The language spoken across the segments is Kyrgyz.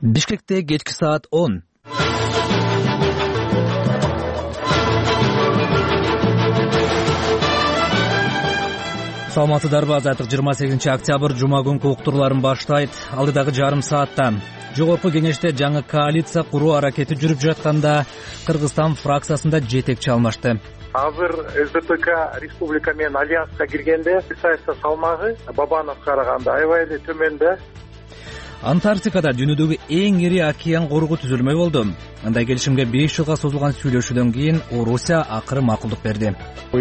Бишкекте кечки саат 10. Саламатсыздарбы, Азаттык 28-октябрь жума күнкү уктурларын баштайт. Алдыдагы жарым саатта жогорку кеңеште жаңы коалиция куруу аракети жүрүп жатканда Кыргызстан фракциясында жетекчи алмашты. Азыр СДПК республика менен альянска киргенде Исаевдин салмагы Бабановго караганда аябай эле төмөн да. Антарктикада дүйнөдөгү эң ири океан коругу түзүлмөй болду. Андай келишимге 5 жылга созулган сүйлөшүүдөн кийин Орусия акыры макулдук берди.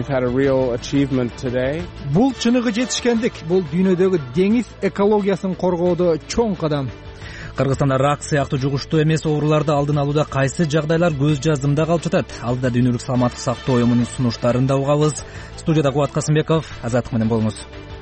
Бул чыныгы жетишкендик. Бул дүйнөдөгү деңиз экологиясын коргоодо чоң кадам. Кыргызстанда рак сыяктуу жугуштуу эмес ооруларды алдын алууда кайсы жагдайлар көз жаздымда калып жатат? Алдыда дүйнөлүк саламаттык сактоо уюмунун сунуштарын да угабыз. Студияда Кубат Касымбеков, Азаттык менен болуңуз.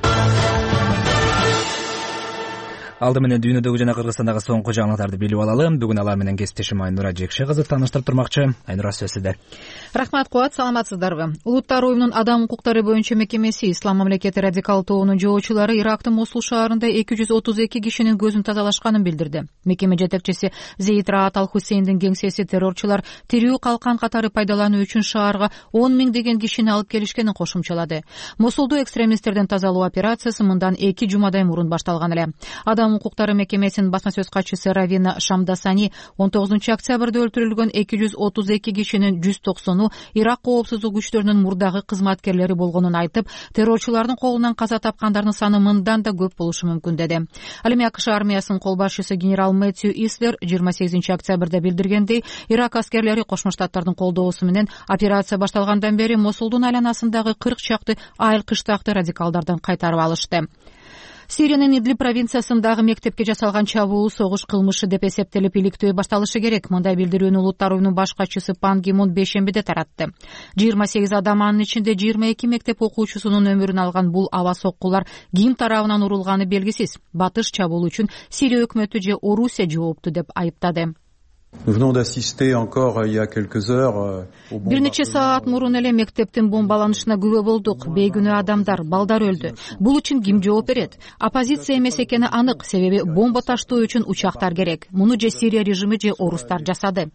Алды менен дүйнөдөгү жана Кыргызстандагы соңку жаңылыктарды билип алалы. Бүгүн алар менен кесиптешим Айнура Жекше кызы тааныштырып турмакчы. Айнура, сөз сизде. Рахмат, Кубат, саламатсыздарбы? Улуттар уюмунун адам укуктары боюнча мекемеси Ислам мамлекети радикал тобунун жоочулары Ирактын Мосул шаарында 232 кишинин көзүн тазалашканын билдирди. Мекеме жетекчиси Зейид Раат Ал-Хусейндин кеңсеси террорчулар тирүү калкан катары пайдалануу үчүн шаарга 10 миңдеген кишини алып келишкенин кошумчалады. Мосулду экстремисттерден тазалоо операциясы мындан 2 жумадай мурун башталган эле. Адам укуктары мекемесинин басма сөз катчысы Равина Шамдасани 19-октябрда өлтүрүлгөн 232 кишинин 190-у Ирак коопсуздук күчтөрүнүн мурдагы кызматкерлери болгонун айтып, террорчулардын колунан каза тапкандардын саны мындан да көп болушу мүмкүн деди. Ал эми АКШ армиясынын кол башчысы генерал Мэтью Ислер 28-октябрда билдиргендей, Ирак аскерлери Кошмо Штаттардын колдоосу менен операция башталгандан бери Мосулдун айланасындагы 40 чакты айыл кыштакты радикалдардан кайтарып алышты. Сириянын Идлиб провинциясындагы мектепке жасалган чабуул согуш кылмышы деп эсептелип иликтөө башталышы керек. Мындай билдирүүнү Улуттар уюмунун баш катчысы Пан Ги Мун бейшембиде таратты. 28 адам, анын ичинде 22 мектеп окуучусунун өмүрүн алган бул аба соккулар ким тарабынан урулганы белгисиз. Батыш чабуул үчүн Сирия өкмөтү же Орусия жоопту деп айыптады. Бир нече саат мурун эле мектептин бомбаланышына күбө болдук. Бейгүнөө адамдар, балдар өлдү. Бул үчүн ким жооп берет? Оппозиция эмес экени анык, себеби бомба таштоо үчүн учактар керек. Муну же Сирия режими же орустар жасады.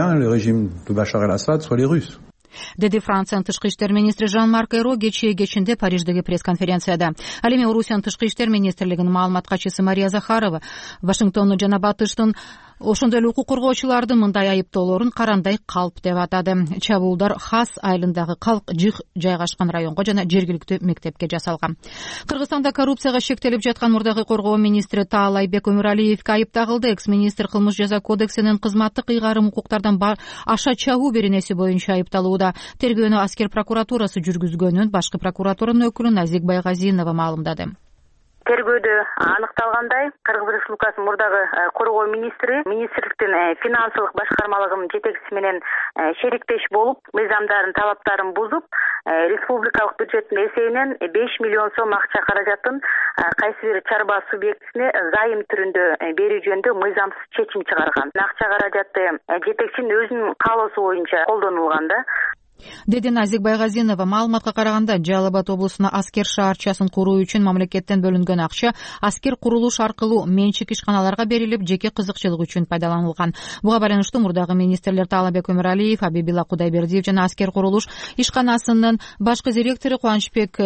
Деди Франциянын тышкы иштер министри Жан-Марк Эро кечинде Париждеги пресс-конференцияда. Ал эми Орусиянын тышкы иштер министрлигинин маалымат катчысы Мария Захарова Вашингтондун жана Батыштын ошондой эле укук коргоочулардын мындай айыптоолорун карандай калп деп атады. Чабуулдар Хас айылындагы Калк-Жих жайгашкан районго жана жергиликтүү мектепке жасалган. Кыргызстанда коррупцияга шектелип жаткан мурдагы коргоо министри Таалайбек Өмүралиевге айып тагылды. Экс-министр кылмыш жаза кодексинин кызматтык ыйгарым укуктардан аша чагуу беренеси боюнча айыпталууда. Тергөөнү аскер прокуратурасы жүргүзгөнүн башкы прокуратуранын өкүлү Назик Байгазинова маалымдады. Тергөөдө аныкталгандай, Кыргыз Республикасынын мурдагы коргоо министри министрликтин финансылык башкармалыгынын жетекчиси менен шериктеш болуп, мыйзамдарын талаптарын бузуп, республикалык бюджеттин эсебинен 5 миллион сом акча каражатын кайсы бир чарба субъектисине зайым түрүндө берүү жөнүндө мыйзамсыз чечим чыгарган. Акча каражаты жетекчинин өзүнүн каалоосу боюнча колдонулган да. Деди Назик Байгазинова. Маалыматка караганда, Жалал Абад облусуна аскер шаарчасын куруу үчүн мамлекеттен бөлүнгөн акча аскер курулуш аркылуу менчик ишканаларга берилип, жеке кызыкчылык үчүн пайдаланылган. Буга байланыштуу мурдагы министрлер Таалайбек Өмүралиев, Абибилла Кудайбердиев жана аскер курулуш ишканасынын башкы директору Кубанычбек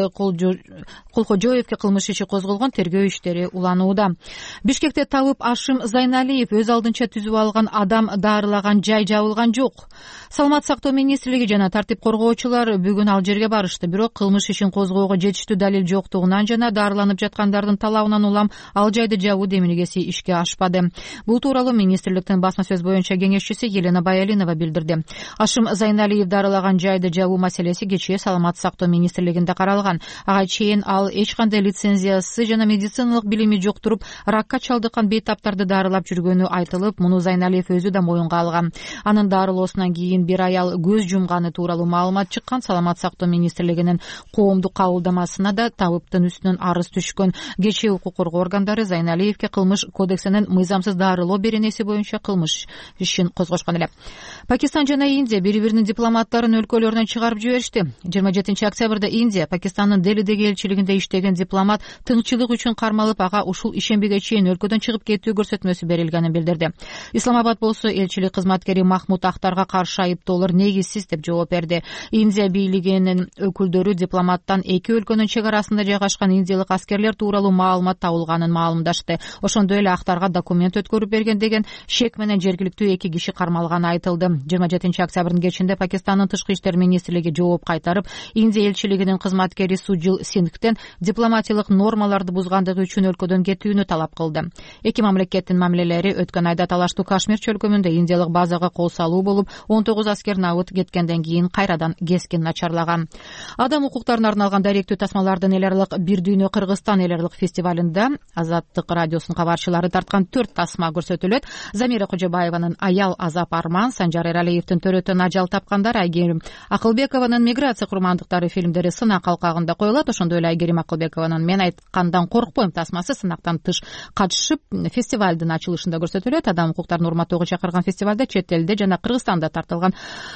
Кулкожоевке кылмыш иши козголгон, тергөө иштери уланууда. Бишкекте табып Ашим Зайналиев өз алдынча түзүп алган адам даарылаган жай жабылган жок. Саламат сактоо министрлиги жана тартип коргоочулар бүгүн ал жерге барышты. Бирок кылмыш ишин козгоого жетиштүү далил жоктугунан жана даарыланып жаткандардын талабынан улам ал жайды жабуу демилгеси ишке ашпады. Бул тууралуу министрликтин басма сөз боюнча кеңешчиси Елена Баялинова билдирди. Ашим Зайналиев даарылаган жайды жабуу маселеси кечээ Саламат сактоо министрлигинде каралган. Ага чейин ал эч кандай лицензиясы жана медициналык билими жок туруп, ракка чалдыккан бейтаптарды даарылап жүргөнү айтылып, муну Зайналиев өзү да моюнга алган. Анын даарылоосунан кийин бир аял көз жумганы тууралуу тууралуу маалымат чыккан. Саламат сактоо министрлигинин коомдук кабылдамасына да табыптын үстүнөн арыз түшкөн. Кечээ укук коргоо органдары Зайналиевке кылмыш кодексинин мыйзамсыз дарылоо беренеси боюнча кылмыш ишин козгошкон эле. Пакистан жана Индия бири-биринин дипломаттарын өлкөлөрүнөн чыгарып жиберишти. 27 октябрда Индия Пакистандын Делидеги элчилигинде иштеген дипломат тынччылык үчүн кармалып, ага ушул ишембиге чейин өлкөдөн чыгып кетүү көрсөтмөсү берилгенин билдирди. Исламабад болсо элчилик кызматкери Махмуд Ахтарга каршы айыптоолор негизсиз деп жооп берди. Индия бийлигинин өкүлдөрү дипломаттан эки өлкөнүн чек арасында жайгашкан индиялык аскерлер тууралуу маалымат табылганын маалымдашты. Ошондой эле Ахтарга документ өткөрүп берген деген шек менен жергиликтүү эки киши кармалганы айтылды. 27 октябрдын кечинде Пакистандын тышкы иштер министрлиги жооп кайтарып, Индия элчилигинин кызматкери Суджил Сингтен дипломатиялык нормаларды бузгандыгы үчүн өлкөдөн кетүүнү талап кылды. Эки мамлекеттин мамилелери өткөн айда талаштуу Кашмир чөлкөмүндө индиялык базага кол салуу болуп, 19 аскер набыт кеткенден кийин кайрадан кескин начарлаган. Адам укуктарына арналган даректүү тасмалардын эл аралык Бир дүйнө Кыргызстан эл аралык фестивалында Азаттык радиосунун кабарчылары тарткан 4 тасма көрсөтүлөт. Замира Кожобаеванын Аял азап арман, Санжар Эралиевдин Төрөтөн ажал тапкандар, Айгерим Акылбекованын Миграция курмандыктары фильмдери сынак алкагында коюлат. Ошондой эле Айгерим Акылбекованын Мен айткандан коркпойм тасмасы сынактан тыш катышып фестивалдын ачылышында көрсөтүлөт. Адам укуктарын урматтоого чакырган фестивалда чет элде жана Кыргызстанда тартылган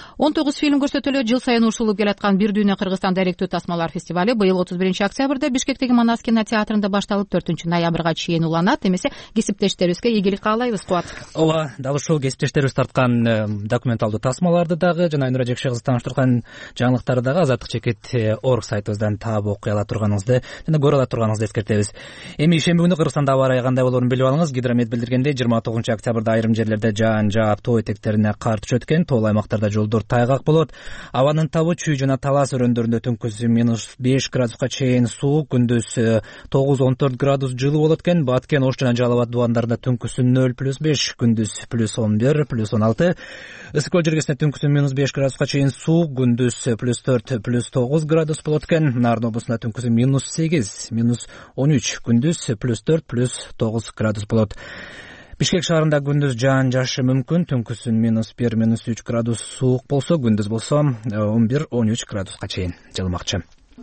19 фильм көрсөтүлөт. Жыл сайын ушулуп келаткан Бир дүйнө Кыргызстан даректүү тасмалар фестивали быйыл 31 октябрда Бишкектеги Манас кинотеатрында башталып 4 ноябрга чейин уланат. Эмесе кесиптештерибизге ийгилик каалайбыз. Кубат. Ооба, дал ушул кесиптештерибиз тарткан документалдуу тасмаларды дагы жана Айнура Жекшегиз тааныштырган жаңылыктарды дагы Азаттык чекит орг сайтыбыздан таап окуй ала турганыңызды жана көрө ала турганыңызды эскертебиз. Эми ишемби күнү Кыргызстанда аба ырайы кандай болоорун билип алыңыз. Гидромет билдиргендей 29 октябрда айрым жерлерде жаан жаап, тоо этектерине кар түшөт экен. Тоол аймактарда жолдор тайгак болот. Абанын табы чүй жана талас өрөөндөрүндө түнкүсү -5 градуска чейин суук, күндүз 9-14 градус жылуу болот экен. Баткен, Ош жана Жалал абад дубандарында түнкүсү 0+5, күндүз +11, +16. Ысык көл жергесинде түнкүсү -5 градуска чейин суук, күндүз +4, +9 градус болот экен. Нарын облусунда түнкүсү -8, -13, күндүз +4, +9 градус болот. Бишкек шаарында күндүз жаан жаашы мүмкүн. Түнкүсүн -1, -3 градус суук болсо, күндүз болсо 11-13 градуска чейин жылымакчы.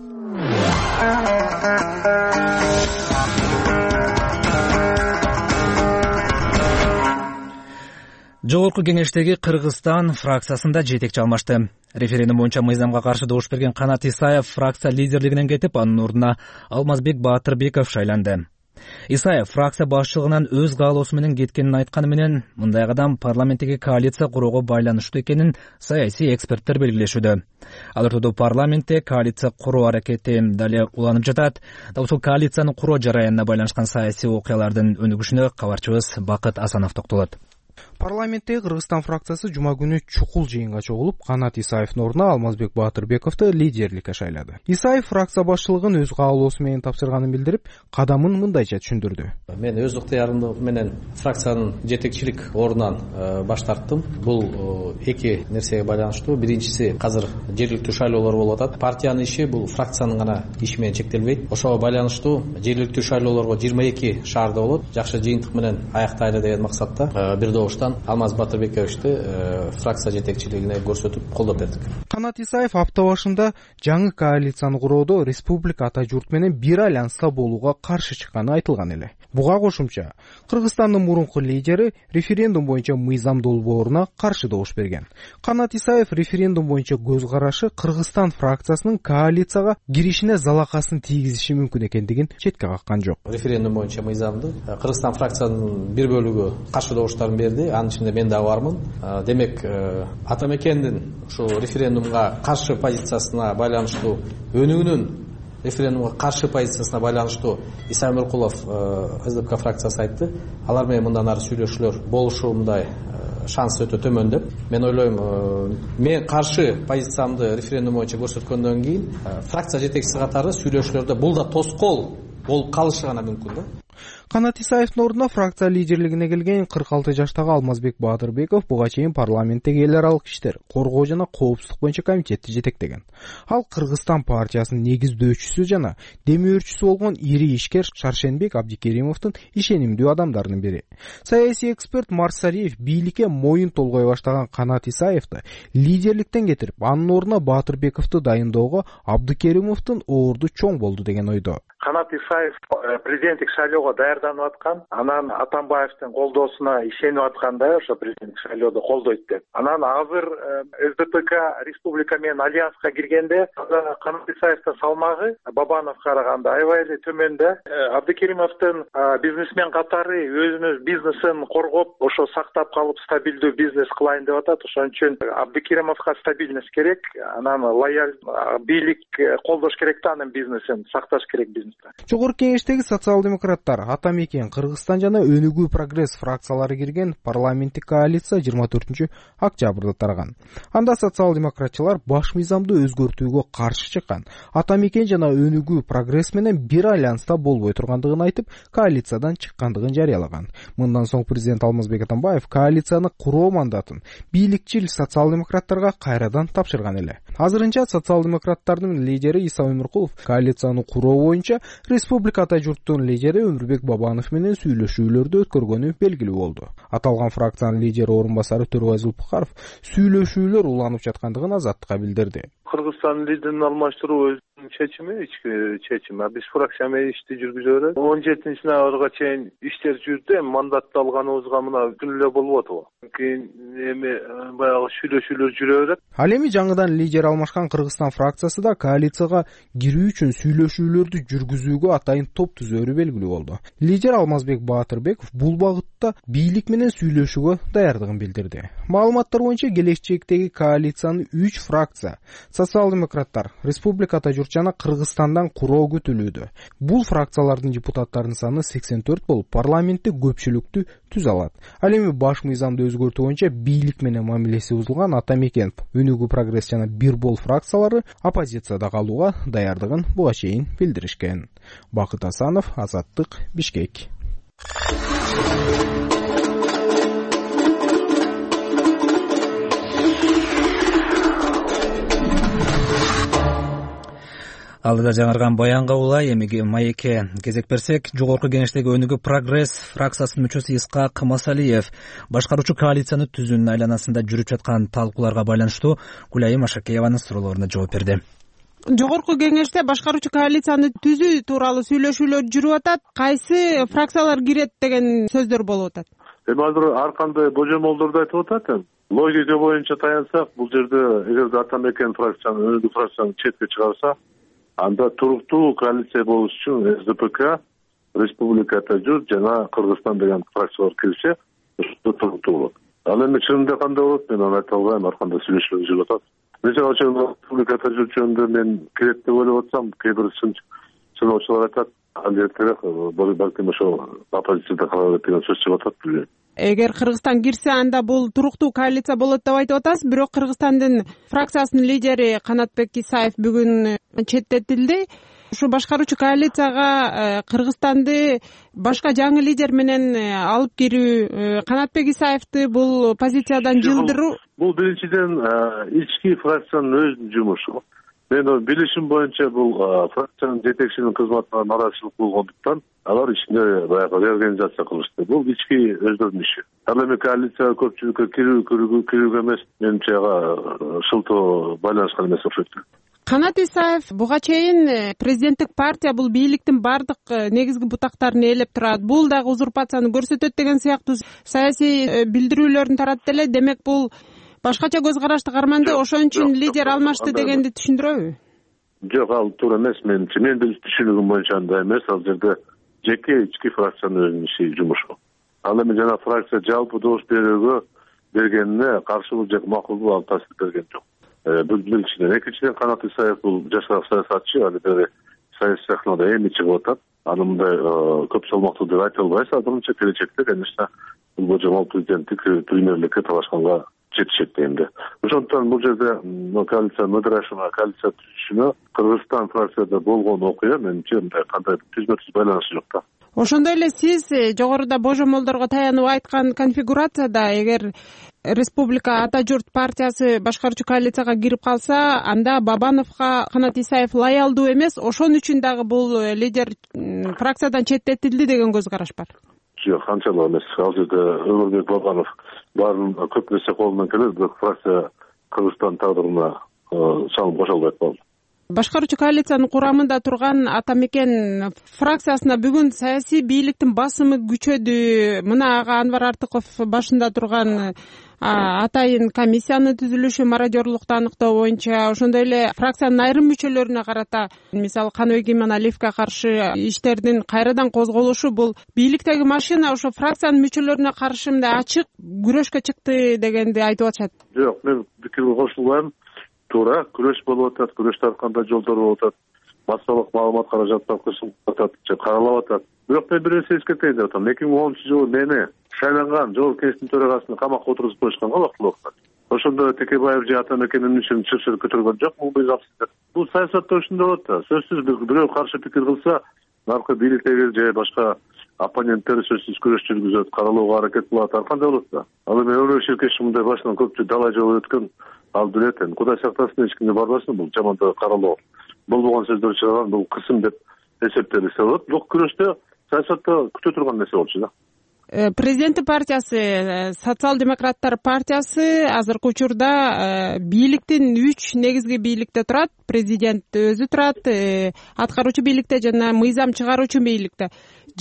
Жогорку кеңештеги Кыргызстан фракциясында жетекчи алмашты. Референдум боюнча мыйзамга каршы добуш берген Канат Исаев фракция лидерлигинен кетип, анын ордуна Алмазбек Баатырбеков шайланды. Исаев фракция башчылыгынан өз каалоосу менен кеткенин айтканы менен, мындай кадам парламенттеги коалиция куруого байланыштуу экенин саясий эксперттер белгилешүүдө. Ал ортодо парламентте коалиция куруу аракети дале уланып жатат. Дал ушул коалицияны куруу жараянына байланышкан саясий окуялардын өнүгүшүнө кабарчыбыз Бакыт Асанов токтолот. Парламенттеги Кыргызстан фракциясы жума күнү чукул жыйынга чогулуп, Канат Исаевдин ордуна Алмазбек Баатырбековду лидерликке шайлады. Исаев фракция башчылыгын өз каалоосу менен тапшырганын билдирип, кадамын мындайча түшүндүрдү. Мен өз ыктыярым менен фракциянын жетекчилик ордунан баш тарттым. Бул эки нерсеге байланыштуу. Биринчиси, азыр жергиликтүү шайлоолор болуп атат. Партиянын иши бул фракциянын гана иши менен чектелбейт. Ошого байланыштуу жергиликтүү шайлоолорго 22 шаарда болот. Жакшы жыйынтык менен аяктайлы деген максатта бир добуштан Алмаз Батырбековичти фракция жетекчилигине көрсөтүп колдоп бердик. Канат Исаев апта башында жаңы коалицияны куроодо республика ата журт менен бир альянста болууга каршы чыкканы айтылган эле. Буга кошумча, Кыргызстандын мурунку лидери референдум боюнча мыйзам долбооруна каршы добуш берген. Канат Исаев референдум боюнча көз карашы Кыргызстан фракциясынын коалицияга киришине залакасын тийгизиши мүмкүн экендигин четке каккан жок. Референдум боюнча мыйзамды Кыргызстан фракциянын бир бөлүгү каршы добуштарын берди. Анын ичинде мен дагы бармын. Демек, ата мекендин ушул референдумга каршы позициясына байланыштуу өнүгүүнүн референдумга каршы позициясына байланыштуу Исаев Муркулов СДПК фракциясы айтты. Алар менен мындан ары сүйлөшүүлөр болушундай шанс өтө төмөн деп. Мен ойлойм, мен каршы позициямды референдум боюнча көрсөткөндөн кийин фракция жетекчиси катары сүйлөшүүлөрдө бул да тоскоол болуп калышы гана мүмкүн да. Канат Исаевдин ордуна фракция лидерлигине келген 46 жаштагы Алмазбек Баатырбеков буга чейин парламенттеги эл аралык иштер, коргоо жана коопсуздук боюнча комитетти жетектеген. Ал Кыргызстан партиясынын негиздөөчүсү жана демөөрчүсү болгон ири ишкер Шаршенбек Абдикеримовдун ишенимдүү адамдарынын бири. Саясий эксперт Марсалиев бийликке моюн толгой баштаган Канат Исаевди лидерликтен кетирип, анын ордуна Баатырбековду дайындоого Абдикеримовдун орду чоң болду деген ойдо. Канат Исаев президенттик шайлоого даярданып аткан, анан Атамбаевдин колдоосуна ишенип атканда ошо президенттик шайлоодо колдойт деп. Анан азыр СДПК республика менен альянска киргенде Канат Исаевдин салмагы Бабановго караганда аябай эле төмөн да. Абдикеримовдун бизнесмен катары өзүнүн бизнесин коргоп, ошо сактап калып стабилдүү бизнес кылайын деп атат. Ошон үчүн Абдикеримовго стабильность керек, анан лояль бийлик колдош керек да, анын бизнесин сакташ керек бизнес. Жогорку кеңештеги социал-демократтар, Ата Мекен, Кыргызстан жана Өнүгүү прогресс фракциялары кирген парламенттик коалиция 24-октябрда тараган. Анда социал-демократчылар баш мыйзамды өзгөртүүгө каршы чыккан. Ата Мекен жана Өнүгүү прогресс менен бир альянста болбой тургандыгын айтып, коалициядан чыккандыгын жарыялаган. Мындан соң президент Алмазбек Атамбаев коалицияны куруу мандатын бийликчил социал-демократтарга кайрадан тапшырган эле. Азырынча социал-демократтардын лидери Иса Өмүркулов коалицияны куруу боюнча республика ата журттун лидери Өмүрбек Бабанов менен сүйлөшүүлөрдү өткөргөнү белгилүү болду. Аталган фракциянын лидери орун басары Төрөбай Зулпукаров сүйлөшүүлөр уланып жаткандыгын Азаттыкка билдирди. Кыргызстан лидерин алмаштыруу өзүнүн чечими, ички чечими. Биз фракция менен ишти жүргүзөбүз. 17 ноябрга чейин иштер жүрдү, мандатты алганыбызга мына күн эле болуп атабы. Кийин эми баягы сүйлөшүүлөр жүрө берет. Ал эми жаңыдан лидер алмашкан Кыргызстан фракциясы да коалицияга кирүү үчүн сүйлөшүүлөрдү жүргүзүүгө атайын топ түзөөрү белгилүү болду. Лидер Алмазбек Баатырбеков бул багытта бийлик менен сүйлөшүүгө даярдыгын билдирди. Маалыматтар боюнча келечектеги коалициянын 3 фракция социал-демократтар, республика ата журт жана Кыргызстандан куроо күтүлүүдө. Бул фракциялардын депутаттарынын саны 84 болуп, парламенттик көпчүлүктү түзө алат. Ал эми баш мыйзамды өзгөртүү боюнча бийлик менен мамилеси бузулган Ата Мекен, Өнүгүү прогресс жана Бир бол фракциялары оппозицияда калууга даярдыгын буга чейин билдиришкен. Бакыт Асанов, Азаттык, Бишкек. Алдыда жаңырган баянга улай эми маекке кезек берсек, жогорку кеңештеги Өнүгүү прогресс фракциясынын мүчөсү Искак Масалиев башкаруучу коалицияны түзүүнүн айланасында жүрүп жаткан талкууларга байланыштуу Гүлайым Ашакееванын суроолоруна жооп берди. Жогорку кеңеште башкаруучу коалицияны түзүү тууралуу сүйлөшүүлөр жүрүп атат. Кайсы фракциялар кирет деген сөздөр болуп атат. Эми азыр ар кандай божомолдорду айтып атат. Логика боюнча таянсак, бул жерде эгерде Ата Мекен фракцияны, Өнүгүү фракцияны четке чыгарса, анда туруктуу коалиция болуш үчүн СДПК, республика ата журт жана Кыргызстан деген фракциялар кирсе, ошо туруктуу болот. Ал эми чынында кандай болот, мен аны айта албайм, ар кандай сүйлөшүүлөр жүрүп атат. Мисалы үчүн республика ата журт жөнүндө мен кирет деп ойлоп атсам, кээ бир сыноочулар айтат, ал эртерээк балким ошо оппозицияда кала берет деген сөз чыгып атат, билбейм. Эгер Кыргызстан кирсе, анда бул туруктуу коалиция болот деп айтып атасыз. Бирок Кыргызстандын фракциясынын лидери Канатбек Исаев бүгүн четтетилди. Ушу башкаруучу коалицияга Кыргызстанды башка жаңы лидер менен алып кирүү, Канатбек Исаевди бул позициядан жылдыруу. Бул биринчиден ички фракциянын өзүнүн жумушу. Мен билишим боюнча бул фракциянын жетекчисинин кызматына нараазычылык болгондуктан алар ичинде баягы реорганизация кылышты. Бул ички өздөрүнүн иши. Ал эми коалиция көпчүлүккө кирүүгө эмес, менимче шылтоо байланышкан эмес окшойт. Канат Исаев буга чейин президенттик партия бул бийликтин бардык негизги бутактарын ээлеп турат, бул дагы узурпацияны көрсөтөт деген сыяктуу саясий билдирүүлөрүн таратты эле. Демек бул башкача көз карашты карманды, ошон үчүн лидер алмашты дегенди түшүндүрөбү? Жок, ал туура эмес. Менин түшүнүгүм боюнча андай эмес. Ал жерде жеке ички фракциянын өзүнүн иши, жумушу. Ал эми жана фракция жалпы добуш берүүгө бергенине каршыбы же макулбу, ал таасир берген жок. Биринчиден, экинчиден, Канат Исаев бул жашар саясатчы, ал бери саясий сахнада эми чыгып атат. Аны мындай көп салмактуу деп айта албайсыз. Азырынча келечекте, конечно, бул божомол президенттик премьерликке талашканга жетишет эми. Ошондуктан бул жерде коалиция мыдырашына, коалиция түзүшүнө Кыргызстан фракцияда болгон окуя менимче кандай түзмө-түз байланышы жок да. ошондой эле сиз жогоруда божомолдорго таянып айткан конфигурацияда эгер республика ата журт партиясы башкаруучу коалицияга кирип калса, анда Бабановго Канат Исаев лаялдуу эмес, ошон үчүн дагы бул лидер фракциядан четтетилди деген көз караш бар. Жок, канчалык эмес. Ал жерде Өмүрбек Бабанов баарын көп нерсе колунан келет, бирок фракция Кыргызстан тагдырына чалым кошо албайт болду. Башкаруучу коалициянын курамында турган Ата Мекен фракциясына бүгүн саясий бийликтин басымы күчөдү. Мына Анвар Артыков башында турган атайын комиссиянын түзүлүшү мародёрлукту аныктоо боюнча, ошондой эле фракциянын айрым мүчөлөрүнө карата, мисалы Каныбек Иманалиевге каршы иштердин кайрадан козголушу, бул бийликтеги машина ошо фракциянын мүчөлөрүнө каршы мындай ачык күрөшкө чыкты дегенди айтып атышат. Жок, мен пикирге кошулбайм. Туура күрөш болуп атат, күрөштөр кандай жолдор болуп атат, массалык маалымат каражаттар кошулуп атат, каралып атат. Бирок мен бир нерсе эскертейин деп атам. 2010-жылы мени шайланган жогорку кеңештин төрагасына камакка отургузуп коюшканга убактылуу убакта. Ошондо Текебаев же Ата Мекенин ишин чыр-чыр көтөргөн жок, бул безапсыздык. Бул саясатта ушундай болот да. Сөзсүз бирөө каршы пикир кылса, наркы бийликтеги же башка оппоненттер сөзсүз күрөш жүргүзөт, каралууга аракет кылат, ар кандай болот да. Ал эми Өрө Ширкеш мындай башынан көпчү дала жолу өткөн, ал билет. Кудай сактасын, эч кимге барбасын, бул жамандоо каралоо. Болбогон сөздөр чыгарган, бул кысым деп эсептелсе болот. Бирок күрөштө саясатта күтө турган нерсе болчу да. Президенттик партиясы, социал-демократтар партиясы азыркы учурда бийликтин 3 негизги бийликте турат. Президент өзү турат, аткаруучу бийликте жана мыйзам чыгаруучу бийликте.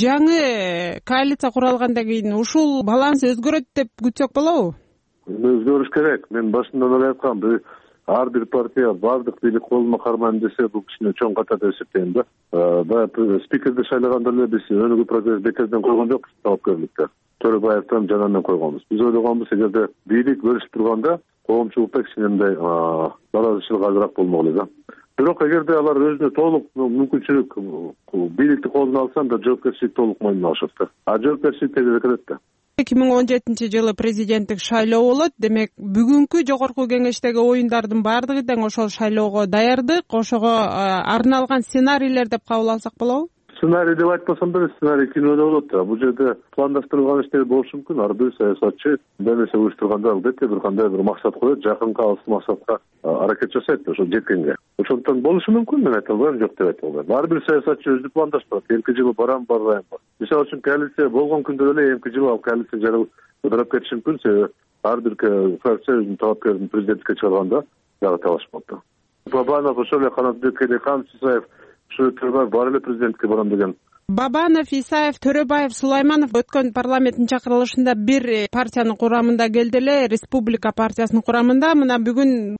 Жаңы коалиция куралгандан кийин ушул баланс өзгөрөт деп күтсөк болобу? Өзгөрүш керек. Мен башынан эле айткам, ар бир партия бардык бийлик колуна кармайм десе, бул кичине чоң ката деп эсептейм да. Баягы спикерди шайлаганда эле биз өнүгүү процесс бекерден койгон жокпуз, талапкерликте. Төрөбаевден жанынан койгонбуз. Биз ойлогонбуз, эгерде бийлик бөлүшүп турганда, коомчулукта кичине мындай наразычылык азыраак болмок эле да. Бирок эгерде алар өзүнө толук мүмкүнчүлүк бийликти колуна алса, анда жоопкерчилик толук мойнуна алышат да. Жоопкерчилик тегере келет да. 2017-жылы президенттик шайлоо болот. Демек, бүгүнкү жогорку кеңештеги оюндардын баардыгы тең ошол шайлоого даярдык, ошого арналган сценарийлер деп кабыл алсак болобу? Сценарий деп айтпасам да, сценарий кинода болот да. Бул жерде пландаштырылган иштер болушу мүмкүн. Ар бир саясатчы бир нерсе уюштурганда албетте бир кандай бир максат коет, жакынкы алыс максатка аракет жасайт, ошо жеткенге. Ошондон болушу мүмкүн, мен айта албайм, жок деп айта албайм. Ар бир саясатчы өзү пландаштырат. Эмки жылы барайын. Мисалы үчүн коалиция болгон күндө эле эмки жылы ал коалиция жаралып кетиши мүмкүн. Себеби ар бир фракция өзүнүн талапкерин президенттикке чыгарганда дагы талашмак да. Бабанов ошол эле Канатбек Исаев Төрөбаев бар эле президентке барам деген. Бабанов, Исаев, Төрөбаев, Сулайманов өткөн парламенттин чакырылышында бир партиянын курамында келди эле, Республика партиясынын курамында. Мына бүгүн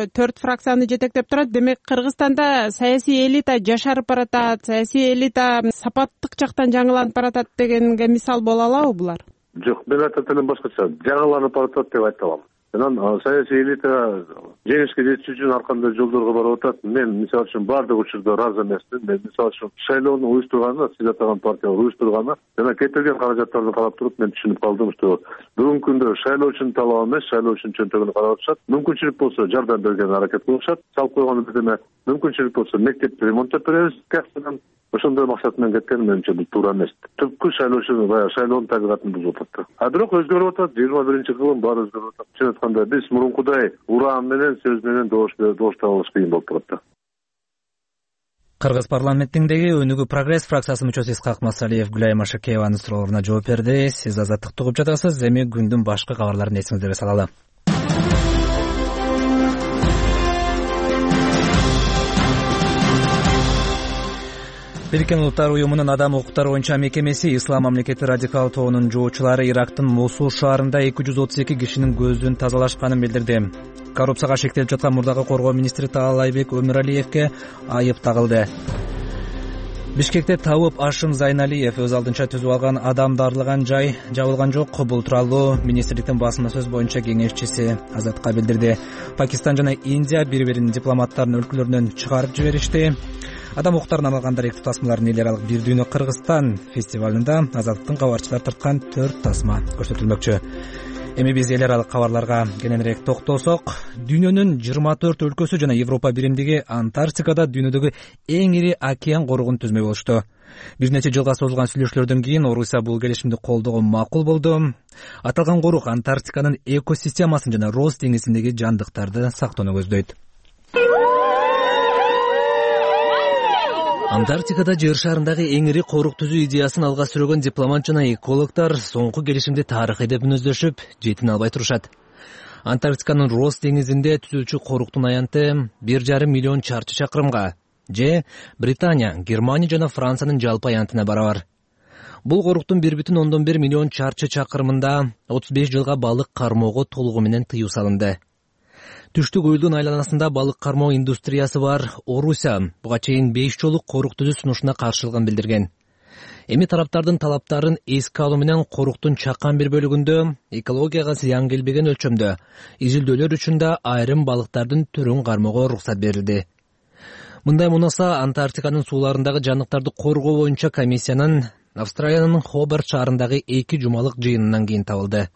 4 фракцияны жетектеп турат. Демек, Кыргызстанда саясий элита жашарып баратат, саясий элита сапаттык жактан жаңыланып баратат дегенге мисал боло алабы булар? Жок, мен айтат элем башкача. Жаңыланып баратат деп айта алам. Анан саясий элита жеңишке жетиш үчүн ар кандай жолдорго барып атат. Мен мисалы үчүн бардык учурда ыраазы эмесмин. Мен мисалы үчүн шайлоону уюштурганына, сиз атаган партиянын уюштурганына жана кетирген каражаттарды карап туруп мен түшүнүп калдым, что бүгүнкү күндө шайлоо үчүн талап эмес, шайлоо үчүн чөнтөгүнү карап атышат. Мүмкүнчүлүк болсо жардам берген аракет кылышат. Салып койгон бирдеме, мүмкүнчүлүк болсо мектепти ремонттоп беребиз. Ошондой максат менен кеткен, менимче бул туура эмес. Түпкү шайлоонун табигатын бузуп атат. Бирок өзгөрүп атат. 21-кылым баары өзгөрүп атат. Чын айтканда биз мурункудай ураан менен, сөз менен добуш таба алыш кыйын болуп турат. Кыргыз парламентиндеги Өнүгүү прогресс фракциясынын мүчөсү Исхак Масалиев Гүлай Машакееванын суроолоруна жооп берди. Сиз Азаттыкты угуп жатасыз. Эми күндүн башка кабарларын эсиңиздерге салалы. Бириккен Улуттар уюмунун адам укуктары боюнча мекемеси Ислам мамлекети радикал тобунун жоочулары Ирактын Мосул шаарында 232 кишинин көзүн тазалашканын билдирди. Коррупцияга шектелип жаткан мурдагы коргоо министри Таалайбек Өмүралиевге айып тагылды. Бишкекте Табып Ашым Зайналиев өз алдынча түзүп алган адам дарылган жай жабылган жок. Бул тууралуу министрликтин басма сөз боюнча кеңешчиси Азатка билдирди. Пакистан жана Индия бири-биринин дипломаттарын өлкөлөрүнөн чыгарып жиберишти. Адам укуктарын алган даректүү тасмалардын эл аралык бир дүйнө Кыргызстан фестивалында Азаттыктын кабарчылары тарткан 4 тасма көрсөтүлмөкчү. Эми биз эл аралык кабарларга кененирээк токтолсок, дүйнөнүн 24 өлкөсү жана Европа биримдиги Антарктикада дүйнөдөгү эң ири океан коругун түзмөй болушту. Бир нече жылга созулган сүйлөшүүлөрдөн кийин Орусия бул келишимди колдоого макул болду. Аталган корук Антарктиканын экосистемасын жана Росс деңизиндеги жандыктарды сактоону көздөйт. Антарктикада жер шарындагы эң ири корук түзүү идеясын алга сүргөн дипломат жана экологдор соңку келишимди тарыхый деп мүнөздөшүп, жетине албай турушат. Антарктиканын Росс деңизинде түзүлчү коруктун аянты 1,5 миллион чарчы чакырымга, же Британия, Германия жана Франциянын жалпы аянтына барабар. Бул коруктун 1,1 миллион чарчы чакырымында 35 жылга балык кармоого толугу менен тыюу салынды. Түштүк уюлдун айланасында балык кармоо индустриясы бар Орусия буга чейин 5 жолу корук түзүү сунушуна каршылыгын билдирген. Эми тараптардын талаптарын эске алуу менен коруктун чакан бир бөлүгүндө экологияга зыян келбеген өлчөмдө изилдөөлөр үчүн да айрым балыктардын түрүн кармоого уруксат берилди. Мындай мунаса Антарктиканын сууларындагы жаныктарды коргоо боюнча комиссиянын Австралиянын Хобарт шаарындагы 2 жумалык жыйынынан кийин табылды.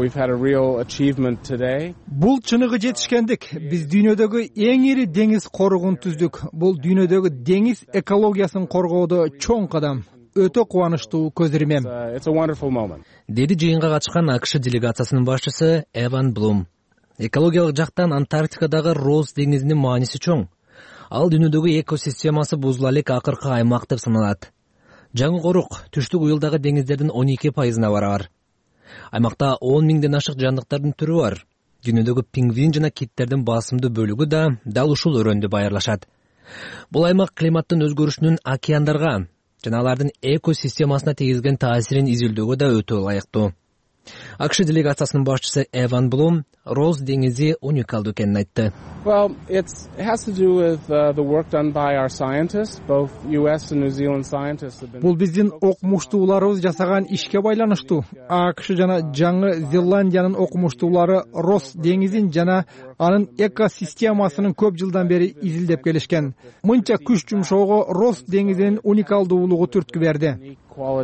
Бул чыныгы жетишкендик. Биз дүйнөдөгү эң ири деңиз коругун түздүк. Бул дүйнөдөгү деңиз экологиясын коргоодо чоң кадам. Өтө кубанычтуу көз ирмем. Деди жыйынга катышкан АКШ делегациясынын башчысы Эван Блум. Экологиялык жактан Антарктикадагы Росс деңизинин мааниси чоң. Ал дүйнөдөгү экосистемасы бузула элек акыркы аймак деп саналат. Жаңы корук түштүк уюлдагы деңиздердин 12%-на барабар. Аймакта 10 миңден ашык жандыктардын түрү бар. Дүйнөдөгү пингвин жана киттердин басымдуу бөлүгү да дал ушул өрөндү байырлашат. Бул аймак климаттын өзгөрүшүнүн океандарга жана алардын экосистемасына тийгизген таасирин изилдөөгө да өтө ылайыктуу. АКШ делегациясынын башчысы Эван Блум Росс деңизи уникалдуу экенин айтты. Бул биздин окумуштууларыбыз жасаган ишке байланыштуу. АКШ жана Жаңы Зеландиянын окумуштуулары Росс деңизин жана анын экосистемасынын көп жылдан бери изилдеп келишкен. Мынча күч жумшоого Росс деңизинин уникалдуулугу түрткү берди.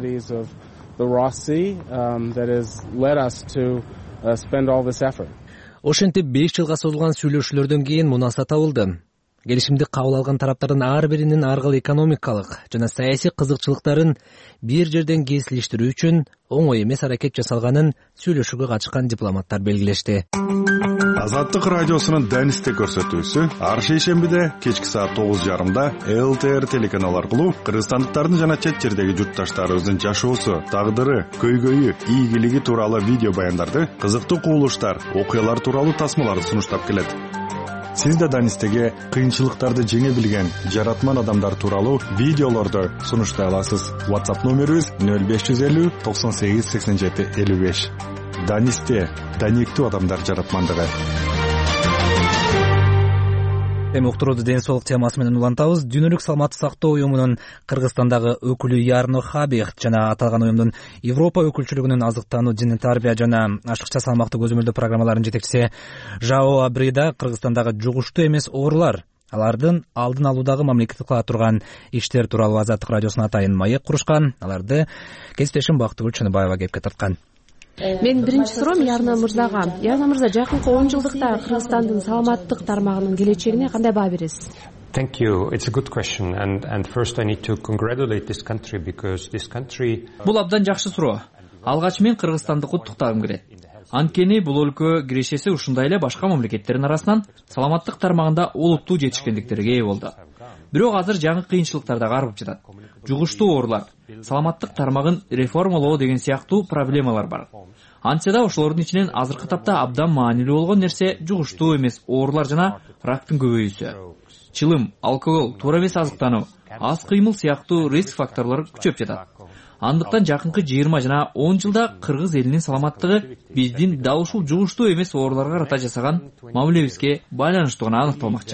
Ошентип 5 жылга созулган сүйлөшүүлөрдөн кийин мунаса табылды. Келишимди кабыл алган тараптардын ар биринин ар кыл экономикалык жана саясий кызыкчылыктарын бир жерден кесилиштирүү үчүн оңой эмес аракет жасалганын сүйлөшүүгө катышкан дипломаттар белгилешти. Азаттык радиосунун Данисте көрсөтүүсү ар шейшембиде кечки саат 9:30 ЛТР телеканалы аркылуу кыргызстандыктардын жана чет жердеги журтташтарыбыздын жашоосу, тагдыры, көйгөйү, ийгилиги тууралуу видео баяндарды, кызыктуу кубулуштар, окуялар тууралуу тасмаларды сунуштап келет. Сиз да Данистеге кыйынчылыктарды жеңе билген жаратман адамдар тууралуу видеолорду сунуштай аласыз. WhatsApp номерибиз 0550 98 87 55. Данисте даниктүү адамдар жаратмандыгы. Эми уктурууду ден соолук темасы менен улантабыз. Дүйнөлүк саламаттык сактоо уюмунун Кыргызстандагы өкүлү Ярно Хабих жана аталган уюмдун Европа өкүлчүлүгүнүн азыктануу, диний тарбия жана аштыкча салмактуу көзөмөлдөө программаларынын жетекчиси Жао Абрида Кыргызстандагы жугуштуу эмес оорулар, алардын алдын алуудагы мамлекет кыла турган иштер тууралуу Азаттык радиосуна атайын маек курушкан. Аларды кесиптешим Бактыгүл Чыныбаева кепке тарткан. Менин биринчи суроом Ярно мырзага. Ярно мырза, жакынкы 10 жылдыкта Кыргызстандын саламаттык тармагынын келечегине кандай баа бересиз? Thank you. It's a good question. And first I need to congratulate this country because this country... Бул абдан жакшы суроо. Алгач мен Кыргызстанды куттуктагым келет. Анткени бул өлкө кирешеси ушундай эле башка мамлекеттердин арасынан саламаттык тармагында олуттуу жетишкендиктерге ээ болду. Бирок азыр жаңы кыйынчылыктар да карып жатат. Жугуштуу оорулар, саламаттык тармагын реформалоо деген сыяктуу проблемалар бар. Антса да ошолордун ичинен азыркы тапта абдан маанилүү болгон нерсе жугуштуу эмес оорулар жана рактын көбөйүүсү. Чылым, алкогол, туура эмес азыктануу, аз кыймыл сыяктуу риск факторлору күчөп жатат. Андыктан жакынкы 20 жана 10 жылда кыргыз элинин саламаттыгы биздин дал ушул жугуштуу эмес ооруларга карата жасаган мамилебизге байланыштууна аныкталмакчы.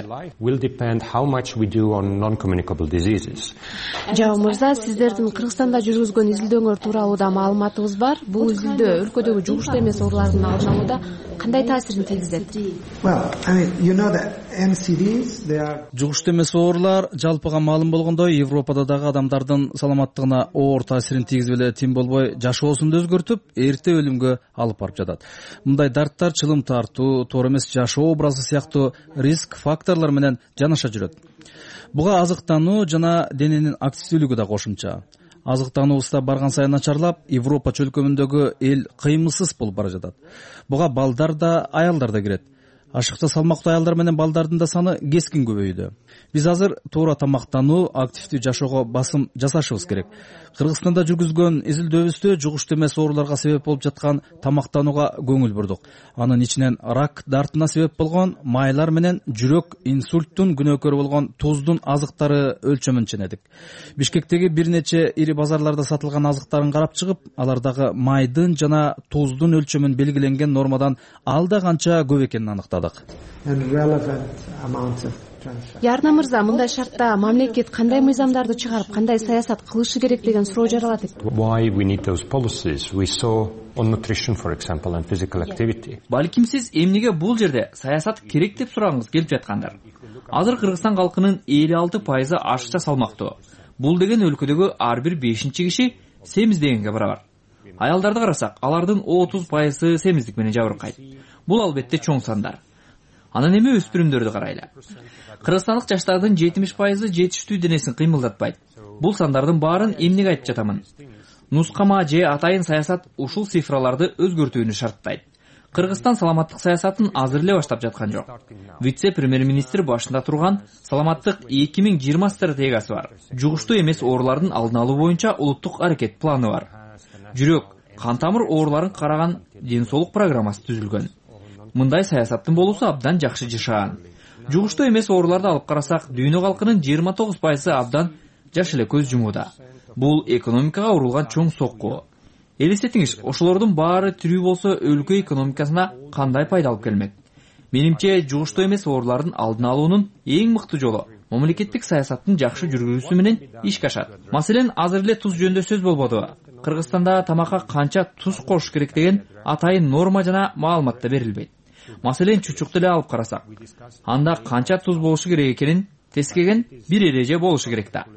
Жао мырза, сиздердин Кыргызстанда жүргүзгөн изилдөөңөр тууралуу да маалыматыбыз бар. Бул изилдөө өлкөдөгү жугуштуу эмес оорулардын алдын алууда кандай таасирин тийгизет? Жугуштуу эмес оорулар жалпыга маалым болгондой Европада дагы адамдардын саламаттыгына оор таасирин тийгизип эле тим болбой жашоосун өзгөртүп, эрте өлүмгө алып барып жатат. Мындай дарттар чылым тартуу, туура эмес жашоо образы сыяктуу риск факторлор менен жанаша жүрөт. Буга азыктануу жана дененин активдүүлүгү да кошумча. Азыктануубузда барган сайын начарлап, Европа чөлкөмүндөгү эл кыймылсыз болуп бара жатат. Буга балдар да, аялдар да кирет. Ашыкча салмактуу аялдар менен балдардын да саны кескин көбөйдү. Биз азыр туура тамактануу, активдүү жашоого басым жасашыбыз керек. Кыргызстанда жүргүзгөн изилдөөбүздө жугуштуу эмес ооруларга себеп болуп жаткан тамактанууга көңүл бурдук. Анын ичинен рак дартына себеп болгон майлар менен жүрөк инсульттун күнөөкөрү болгон туздун азыктары өлчөмүн ченедик. Бишкектеги бир нече ири базарларда сатылган азыктарын карап чыгып, алардагы майдын жана туздун өлчөмүн белгиленген нормадан алда канча көп экенин аныктадык. Ярна мырза, мындай шартта мамлекет кандай мыйзамдарды чыгарып, кандай саясат кылышы керек деген суроо жаралат. Балким сиз эмнеге бул жерде саясат керек деп сурагыңыз келип жаткандар. Азыр Кыргызстан калкынын 56% ашыкча салмактуу. Бул деген өлкөдөгү ар бир 5-чи киши семиз дегенге барабар. Аялдарды карасак, алардын 30% семиздик менен жабыркайт. Бул албетте чоң сандар. Анан эми өспүрүмдөрдү карайлы. Кыргызстандык жаштардын 70% жетиштүү денесин кыймылдатпайт. Бул сандардын баарын эмнеге айтып жатамын? Нускама же атайын саясат ушул цифраларды өзгөртүүнү шарттайт. Кыргызстан саламаттык саясатын азыр эле баштап жаткан жок. Вице-премьер-министр башында турган саламаттык 2020 стратегиясы бар. Жугуштуу эмес оорулардын алдын алуу боюнча улуттук аракет планы бар. Жүрөк, кан тамыр ооруларын караган ден соолук программасы түзүлгөн. Мындай саясаттын болуусу абдан жакшы жашаан. Жугуштуу эмес ооруларды алып карасак, дүйнө калкынын 29% абдан жаш эле көз жумууда. Бул экономикага урулган чоң сокку. Элестетиңиз, ошолордун баары тирүү болсо өлкө экономикасына кандай пайда алып келмек? Менимче, жугуштуу эмес оорулардын алдын алуунун эң мыкты жолу мамлекеттик саясаттын жакшы жүргүзүүсү менен ишке ашат. Маселен, азыр эле туз жөнүндө сөз болбодубу? Кыргызстанда тамакка канча туз кошуш керек деген атайын норма жана маалымат да берилбейт. Маселен, чучукту эле алып карасак, анда канча туз болушу керек экенин тескеген бир эреже болушу керек да.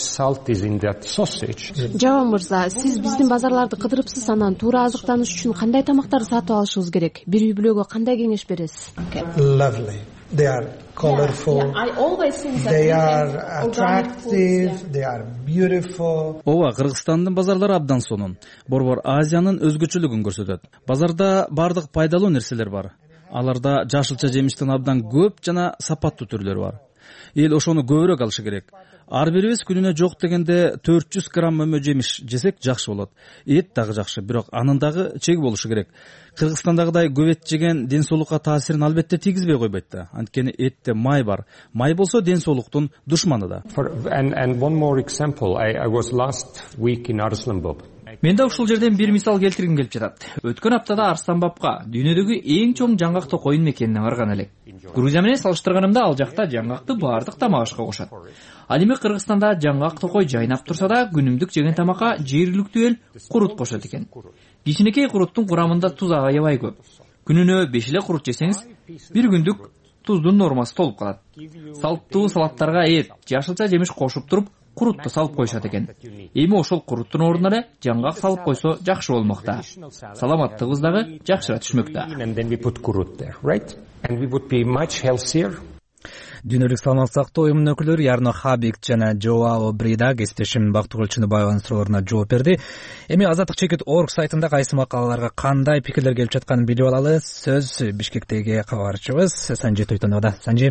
Жаба мырза, сиз биздин базарларды кыдырыпсыз, анан туура азыктаныш үчүн кандай тамактарды сатып алышыбыз керек? Бир үй бүлөгө кандай кеңеш бересиз? They are colorful, they are attractive, they are beautiful. Ооба, Кыргызстандын базарлары абдан сонун. Борбор Азиянын өзгөчөлүгүн көрсөтөт. Базарда бардык пайдалуу нерселер бар. Аларда жашылча жемиштин абдан көп жана сапаттуу түрлөрү бар. Эл ошону көбүрөөк алышы керек. Ар бирибиз күнүнө жок дегенде 400 грамм мөмө жемиш жесек жакшы болот. Эт дагы жакшы, бирок анын дагы чеги болушу керек. Кыргызстандагыдай көп эт жеген ден соолукка таасирин албетте тийгизбей койбойт да. Анткени этте май бар. Май болсо ден соолуктун душманы да. And one more example, I was last week in Arslanbab. Мен да ушул жерден бир мисал келтиргим келип жатат. Өткөн аптада Арсланбабка дүйнөдөгү эң чоң жаңгактуу коюн мекенине барган элек. Грузия менен салыштырганымда ал жакта жаңгакты баардык тамак ашка кошот. Ал эми Кыргызстанда жаңгак токой жайнап турса да, күнүмдүк жеген тамакка жергиликтүү эл курут кошот экен. Кичинекей куруттун курамында туз аябай көп. Күнүнө 5 эле курут жесеңиз, бир күндүк туздун нормасы толуп калат. Салттуу салаттарга эт, жашылча жемиш кошуп туруп, курутты салып койшот экен. Эми ошол куруттун ордуна эле жаңгак салып койсо жакшы болмокта. Саламаттыгыбыз дагы жакшыра түшмөктө. Дүйнөлүк саламаттык сактоо уюмунун өкүлдөрү Ярно Хабик жана Жоао Брида кесиптешим Бактыгүл Чыныбаеванын суроолоруна жооп берди. Эми Азаттык.org сайтында кайсы макалаларга кандай пикирлер келип жатканын билип алалы. Сөз Бишкектеги кабарчыбыз Санжи Тойтоновдо. Санжи.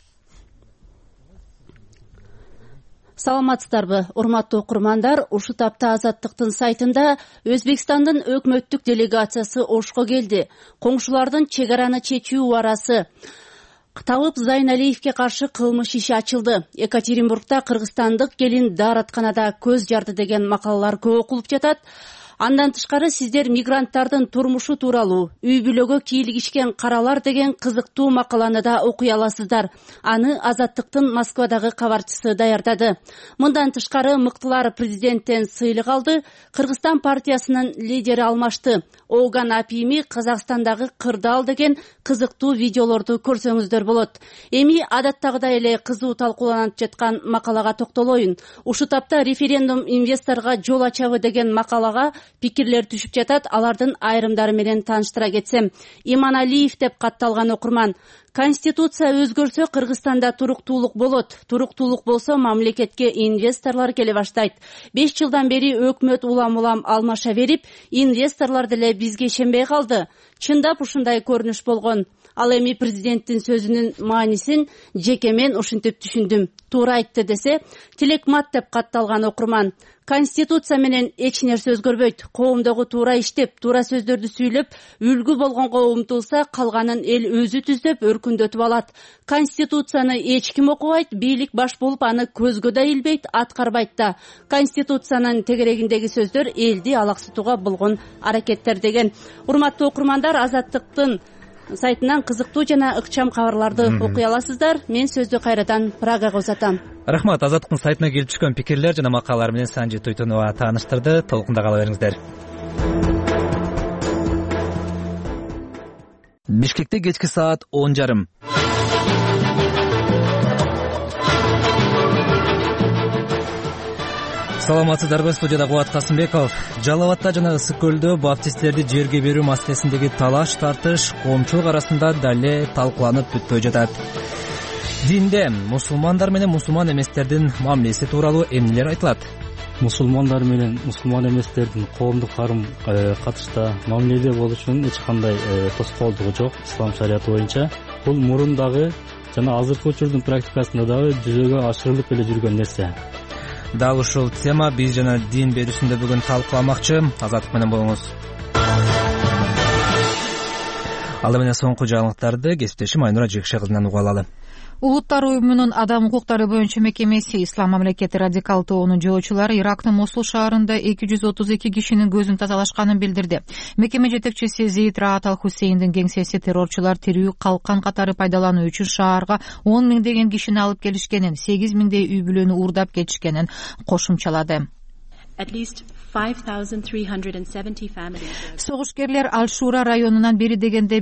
Саламатсыздарбы, урматтуу окурмандар. Ушул тапта Азаттыктын сайтында Өзбекстандын өкмөттүк делегациясы Ошко келди. Коңшулардын чек араны чечүү барасы Талып Зайналиевке каршы кылмыш иши ачылды. Екатеринбургда кыргызстандык келин дааратканада көз жарды деген макалалар көп окулуп жатат. Андан тышкары сиздер мигранттардын турмушу тууралуу үй бүлөгө кийлигишкен каралар деген кызыктуу макаланы да окуй аласыздар. Аны Азаттыктын Москвадагы кабарчысы даярдады. Мындан тышкары мыктылар президенттен сыйлык алды. Кыргызстан партиясынын лидери алмашты. Оган Апими Казакстандагы кырдаал деген кызыктуу видеолорду көрсөңүздөр болот. Эми адаттагыдай эле кызуу талкууланып жаткан макалага токтолоюн. Ушул тапта референдум инвесторго жол ачабы деген макалага пикирлер түшүп жатат. Алардын айрымдары менен тааныштыра кетсем. Иманалиев деп катталган окурман: Конституция өзгөрсө Кыргызстанда туруктуулук болот. Туруктуулук болсо мамлекетке инвесторлор келе баштайт. 5 жылдан бери өкмөт улам алмаша берип, инвесторлор деле бизге ишенбей калды. Чындап ушундай көрүнүш болгон. Ал эми президенттин сөзүнүн маанисин жеке мен ушинтип түшүндүм. Туура айтты десе, тилекмат деп катталган окурман: Конституция менен эч нерсе өзгөрбөйт. Коомдогу туура иштеп, туура сөздөрдү сүйлөп, үлгү болгонго умтулса, калганын эл өзү түздөп, өркүндөтүп алат. Конституцияны эч ким окубайт, бийлик баш болуп аны көзгө да илбейт, аткарбайт да. Конституциянын тегерегиндеги сөздөр элди алаксытууга болгон аракеттер деген. Урматтуу окурмандар, Азаттыктын сайтынан кызыктуу жана ыкчам кабарларды окуй аласыздар. Мен сөздү кайрадан Прагага узатам. Рахмат. Азаттыктын сайтына келип түшкөн пикирлер жана макалалар менен Санжи Тойтонова тааныштырды. Толкунда кала бериңиздер. Бишкекте кечки саат 10:30. Саламатсыздарбы, студияда Кубат Касымбеков. Жалал Абадта жана Ысык көлдө баптисттерди жерге берүү маселесиндеги талаш тартыш коомчулук арасында дале талкууланып бүтпөй жатат. Динде мусулмандар менен мусулман эместердин мамилеси тууралуу эмнелер айтылат? Мусулмандар менен мусулман эместердин коомдук карым катышта мамиледе болушунун эч кандай тоскоолдугу жок ислам шариаты боюнча. Бул мурун дагы жана азыркы учурдун практикасында дагы жүзөгө ашырылып эле жүргөн нерсе. Дал ушул тема биз жана дин берүүсүндө бүгүн талкууламакчы. Азаттык менен болуңуз. Ал менен соңку жаңылыктарды кесиптешим Айнура Жекше кызынан угуп алалы. Улуттар уюмунун адам укуктары боюнча мекемеси Ислам мамлекети радикал тобунун жоочулары Ирактын Мосул шаарында 232 кишинин көзүн тазалашканын билдирди. Мекеме жетекчиси Зейд Раат Ал-Хусейндин кеңсеси террорчулар тирүү калкан катары пайдалануу үчүн шаарга 10 миңдеген кишини алып келишкенин, 8 миңдей үй бүлөнү уурдап кетишкенин кошумчалады. Согушкерлер Ал-Шура районунан бери дегенде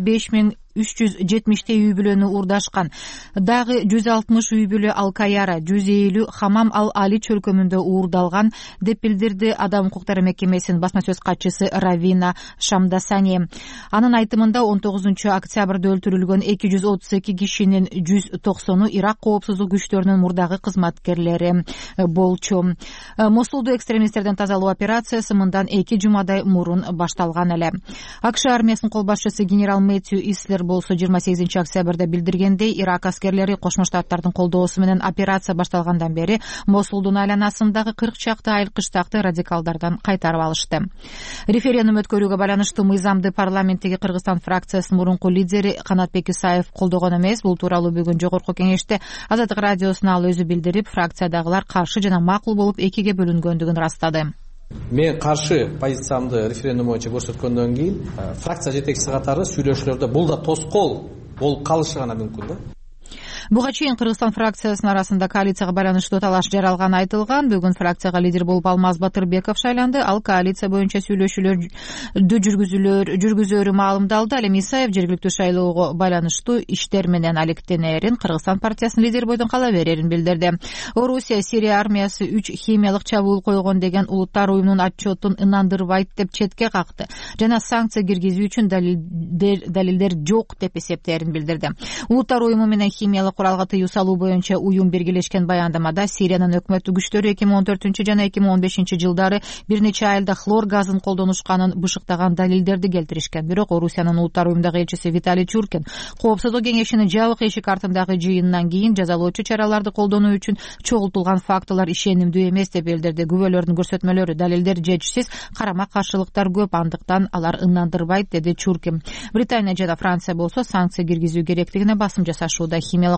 5370 үй бүлөнү уурдашкан. Дагы 160 үй бүлө Ал-Каяра, 150 Хамам Ал-Али чөлкөмүндө уурдалган деп билдирди Адам укуктары мекемесинин басма сөз катчысы Равина Шамдасани. Анын айтымында 19 октябрда өлтүрүлгөн 232 кишинин 190-у Ирак коопсуздук күчтөрүнүн мурдагы кызматкерлери болчу. Мосулду экстремисттерден тазалоо операциясы мындан 2 жумадай мурун башталган эле. АКШ армиясынын кол башчысы генерал Мэтью Ислер болсо 28 октябрда билдиргендей, Ирак аскерлери Кошмо Штаттардын колдоосу менен операция башталгандан бери Мосулдун айланасындагы 40 чакты айылкыштакты радикалдардан кайтарып алышты. Референдум өткөрүүгө байланыштуу мыйзамды парламенттеги Кыргызстан фракциясынын мурунку лидери Канатбек Исаев колдогон эмес. Бул тууралуу бүгүн жогорку кеңеште Азаттык радиосуна ал өзү билдирип, фракциядагылар каршы жана макул болуп экиге бөлүнгөндүгүн ырастады. Мен каршы позициямды референдум боюнча көрсөткөндөн кийин фракция жетекчиси катары сүйлөшүүлөрдө бул да тоскоол болуп калышы гана мүмкүн да. Буга чейин Кыргызстан фракциясынын арасында коалицияга байланыштуу талаш жаралганы айтылган. Бүгүн фракцияга лидер болуп Алмаз Батырбеков шайланды. Ал коалиция боюнча сүйлөшүүлөрдү жүргүзөөрү маалымдалды. Ал эми Исаев жергиликтүү шайлоого байланыштуу иштер менен алектенерин, Кыргызстан партиясынын лидери бойдон кала берерин билдирди. Орусия Сирия армиясы 3 химиялык чабуул койгон деген улуттар уюмунун отчетун ынандырбайт деп четке какты жана санкция киргизүү үчүн далилдер жок деп эсептерин билдирди. Улуттар уюму менен химиялык куралга тыюу салуу боюнча уюм биргелешкен баяндамада Сириянын өкмөттүк күчтөрү 2014 жана 2015 жылдары бир нече айылда хлор газын колдонушканын бышыктаган далилдерди келтиришкен. Бирок Орусиянын улуттар уюмдагы элчиси Виталий Чуркин Коопсуздук кеңешинин жабык эшик артындагы жыйынынан кийин жазалоочу чараларды колдонуу үчүн чогултулган фактылар ишенимдүү эмес деп билдирди. Күбөлөрдүн көрсөтмөлөрү, далилдер жетишсиз, карама каршылыктар көп, андыктан алар ынандырбайт, деди Чуркин. Британия жана Франция болсо санкция киргизүү керектигине басым жасашууда. Химиялык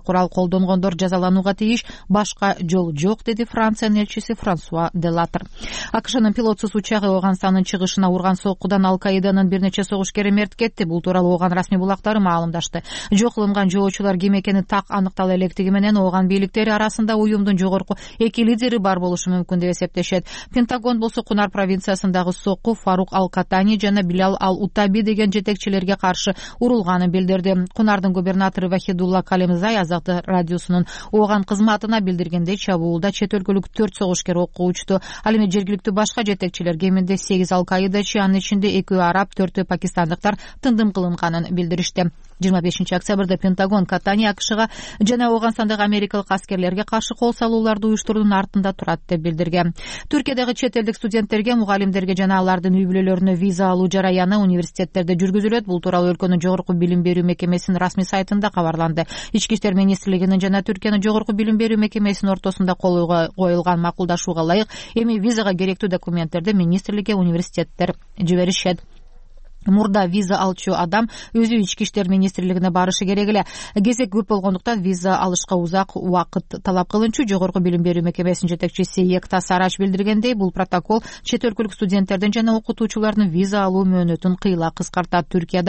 курал колдонгондор жазаланууга тийиш, башка жол жок, деди Франциянын элчиси Франсуа Делатр. АКШнын пилотсуз учагы Ооганстандын чыгышына урган соккудан Ал-Каиданын бир нече согушкери мерт кетти. Бул тууралуу Ооган расмий булактары маалымдашты. Жок кылынган жоочулар ким экени так аныктала электиги менен Ооган бийликтери арасында уюмдун жогорку эки лидери бар болушу мүмкүн деп эсептешет. Пентагон болсо Кунар провинциясындагы сокку Фарук Ал-Катани жана Билал Ал-Утаби деген жетекчилерге каршы урулганын билдирди. Кунардын губернатору Вахидулла Калемзай Азаттык радиосунун Ооган кызматына билдиргендей, чабуулда чет өлкөлүк 4 согушкер окко учту. Ал эми жергиликтүү башка жетекчилер кеминде 8 Ал-Каидачы, анын ичинде 2 араб, 4 пакистандыктар тындым кылынганын билдиришти. 25-октябрда Пентагон Катани АКШга жана Ооганстандагы америкалык аскерлерге каршы кол салууларды уюштуруунун артында турат деп билдирген. Түркиядагы чет элдик студенттерге, мугалимдерге жана алардын үй бүлөлөрүнө виза алуу жараяны университеттерде жүргүзүлөт. Бул тууралуу өлкөнүн жогорку билим берүү мекемесинин расмий сайтында кабарланды. Ички иштер министрлигинин жана Түркиянын жогорку билим берүү мекемесинин ортосунда кол коюлган макулдашууга ылайык эми визага керектүү документтерди министрликке университеттер жиберишет. Мурда виза алчу адам өзү ички иштер министрлигине барышы керек эле. Кезек көп болгондуктан виза алышка узак убакыт талап кылынчу. Жогорку билим берүү мекемесинин жетекчиси Екта Сарач билдиргендей, бул протокол чет өлкөлүк студенттердин жана окутуучулардын виза алуу мөөнөтүн кыйла кыскартат. Түркияда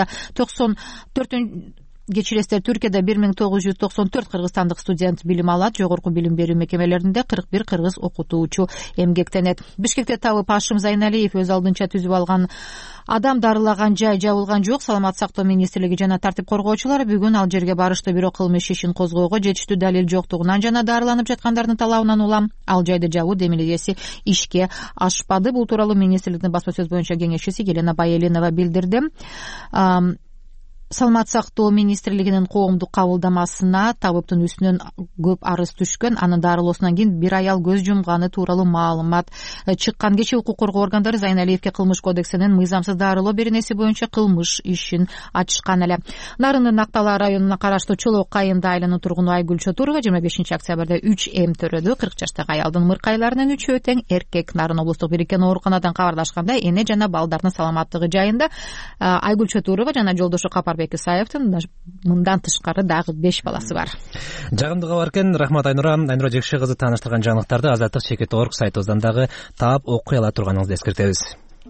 1994 кыргызстандык студент билим алат. Жогорку билим берүү мекемелеринде 41 кыргыз окутуучу эмгектенет. Бишкекте табып Ашым Зайналиев өз алдынча түзүп алган адам дарылаган жай жабылган жок. Саламат сактоо министрлиги жана тартип коргоочулар бүгүн ал жерге барышты, бирок кылмыш ишин козгоого жетиштүү далил жоктугунан жана дарыланып жаткандардын талабынан улам ал жайды жабуу демилгеси ишке ашпады. Бул тууралуу министрликтин басма сөз боюнча кеңешчиси Елена Байелинова билдирди. Саламат сактоо министрлигинин коомдук кабылдамасына табыптын үстүнөн көп арыз түшкөн. Анын дарылоосунан кийин бир аял көз жумганы тууралуу маалымат чыккан. Кечээ укук коргоо органдары Зайналиевке кылмыш кодексинин мыйзамсыз дарылоо беренеси боюнча кылмыш ишин ачышкан эле. Нарындын Актала районуна караштуу Чолок Кайында айлануу тургуну Айгүл Чотурова 25-октябрда 3 эм төрөдү. 40 жаштагы аялдын мыркайларынын 3-өө тең эркек. Нарын облустук бириккен ооруканадан кабарлашканда эне жана балдардын саламаттыгы жайында Айгүл Чотурова жана жолдошу Капарбек Исаевдин мындан тышкары дагы 5 баласы бар. Жагымдуу кабар экен. Рахмат Айнура Жекши кызы тааныштырган жаңылыктарды Азаттык.org сайтыбыздан дагы таап окуй ала турганыңызды эскертебиз.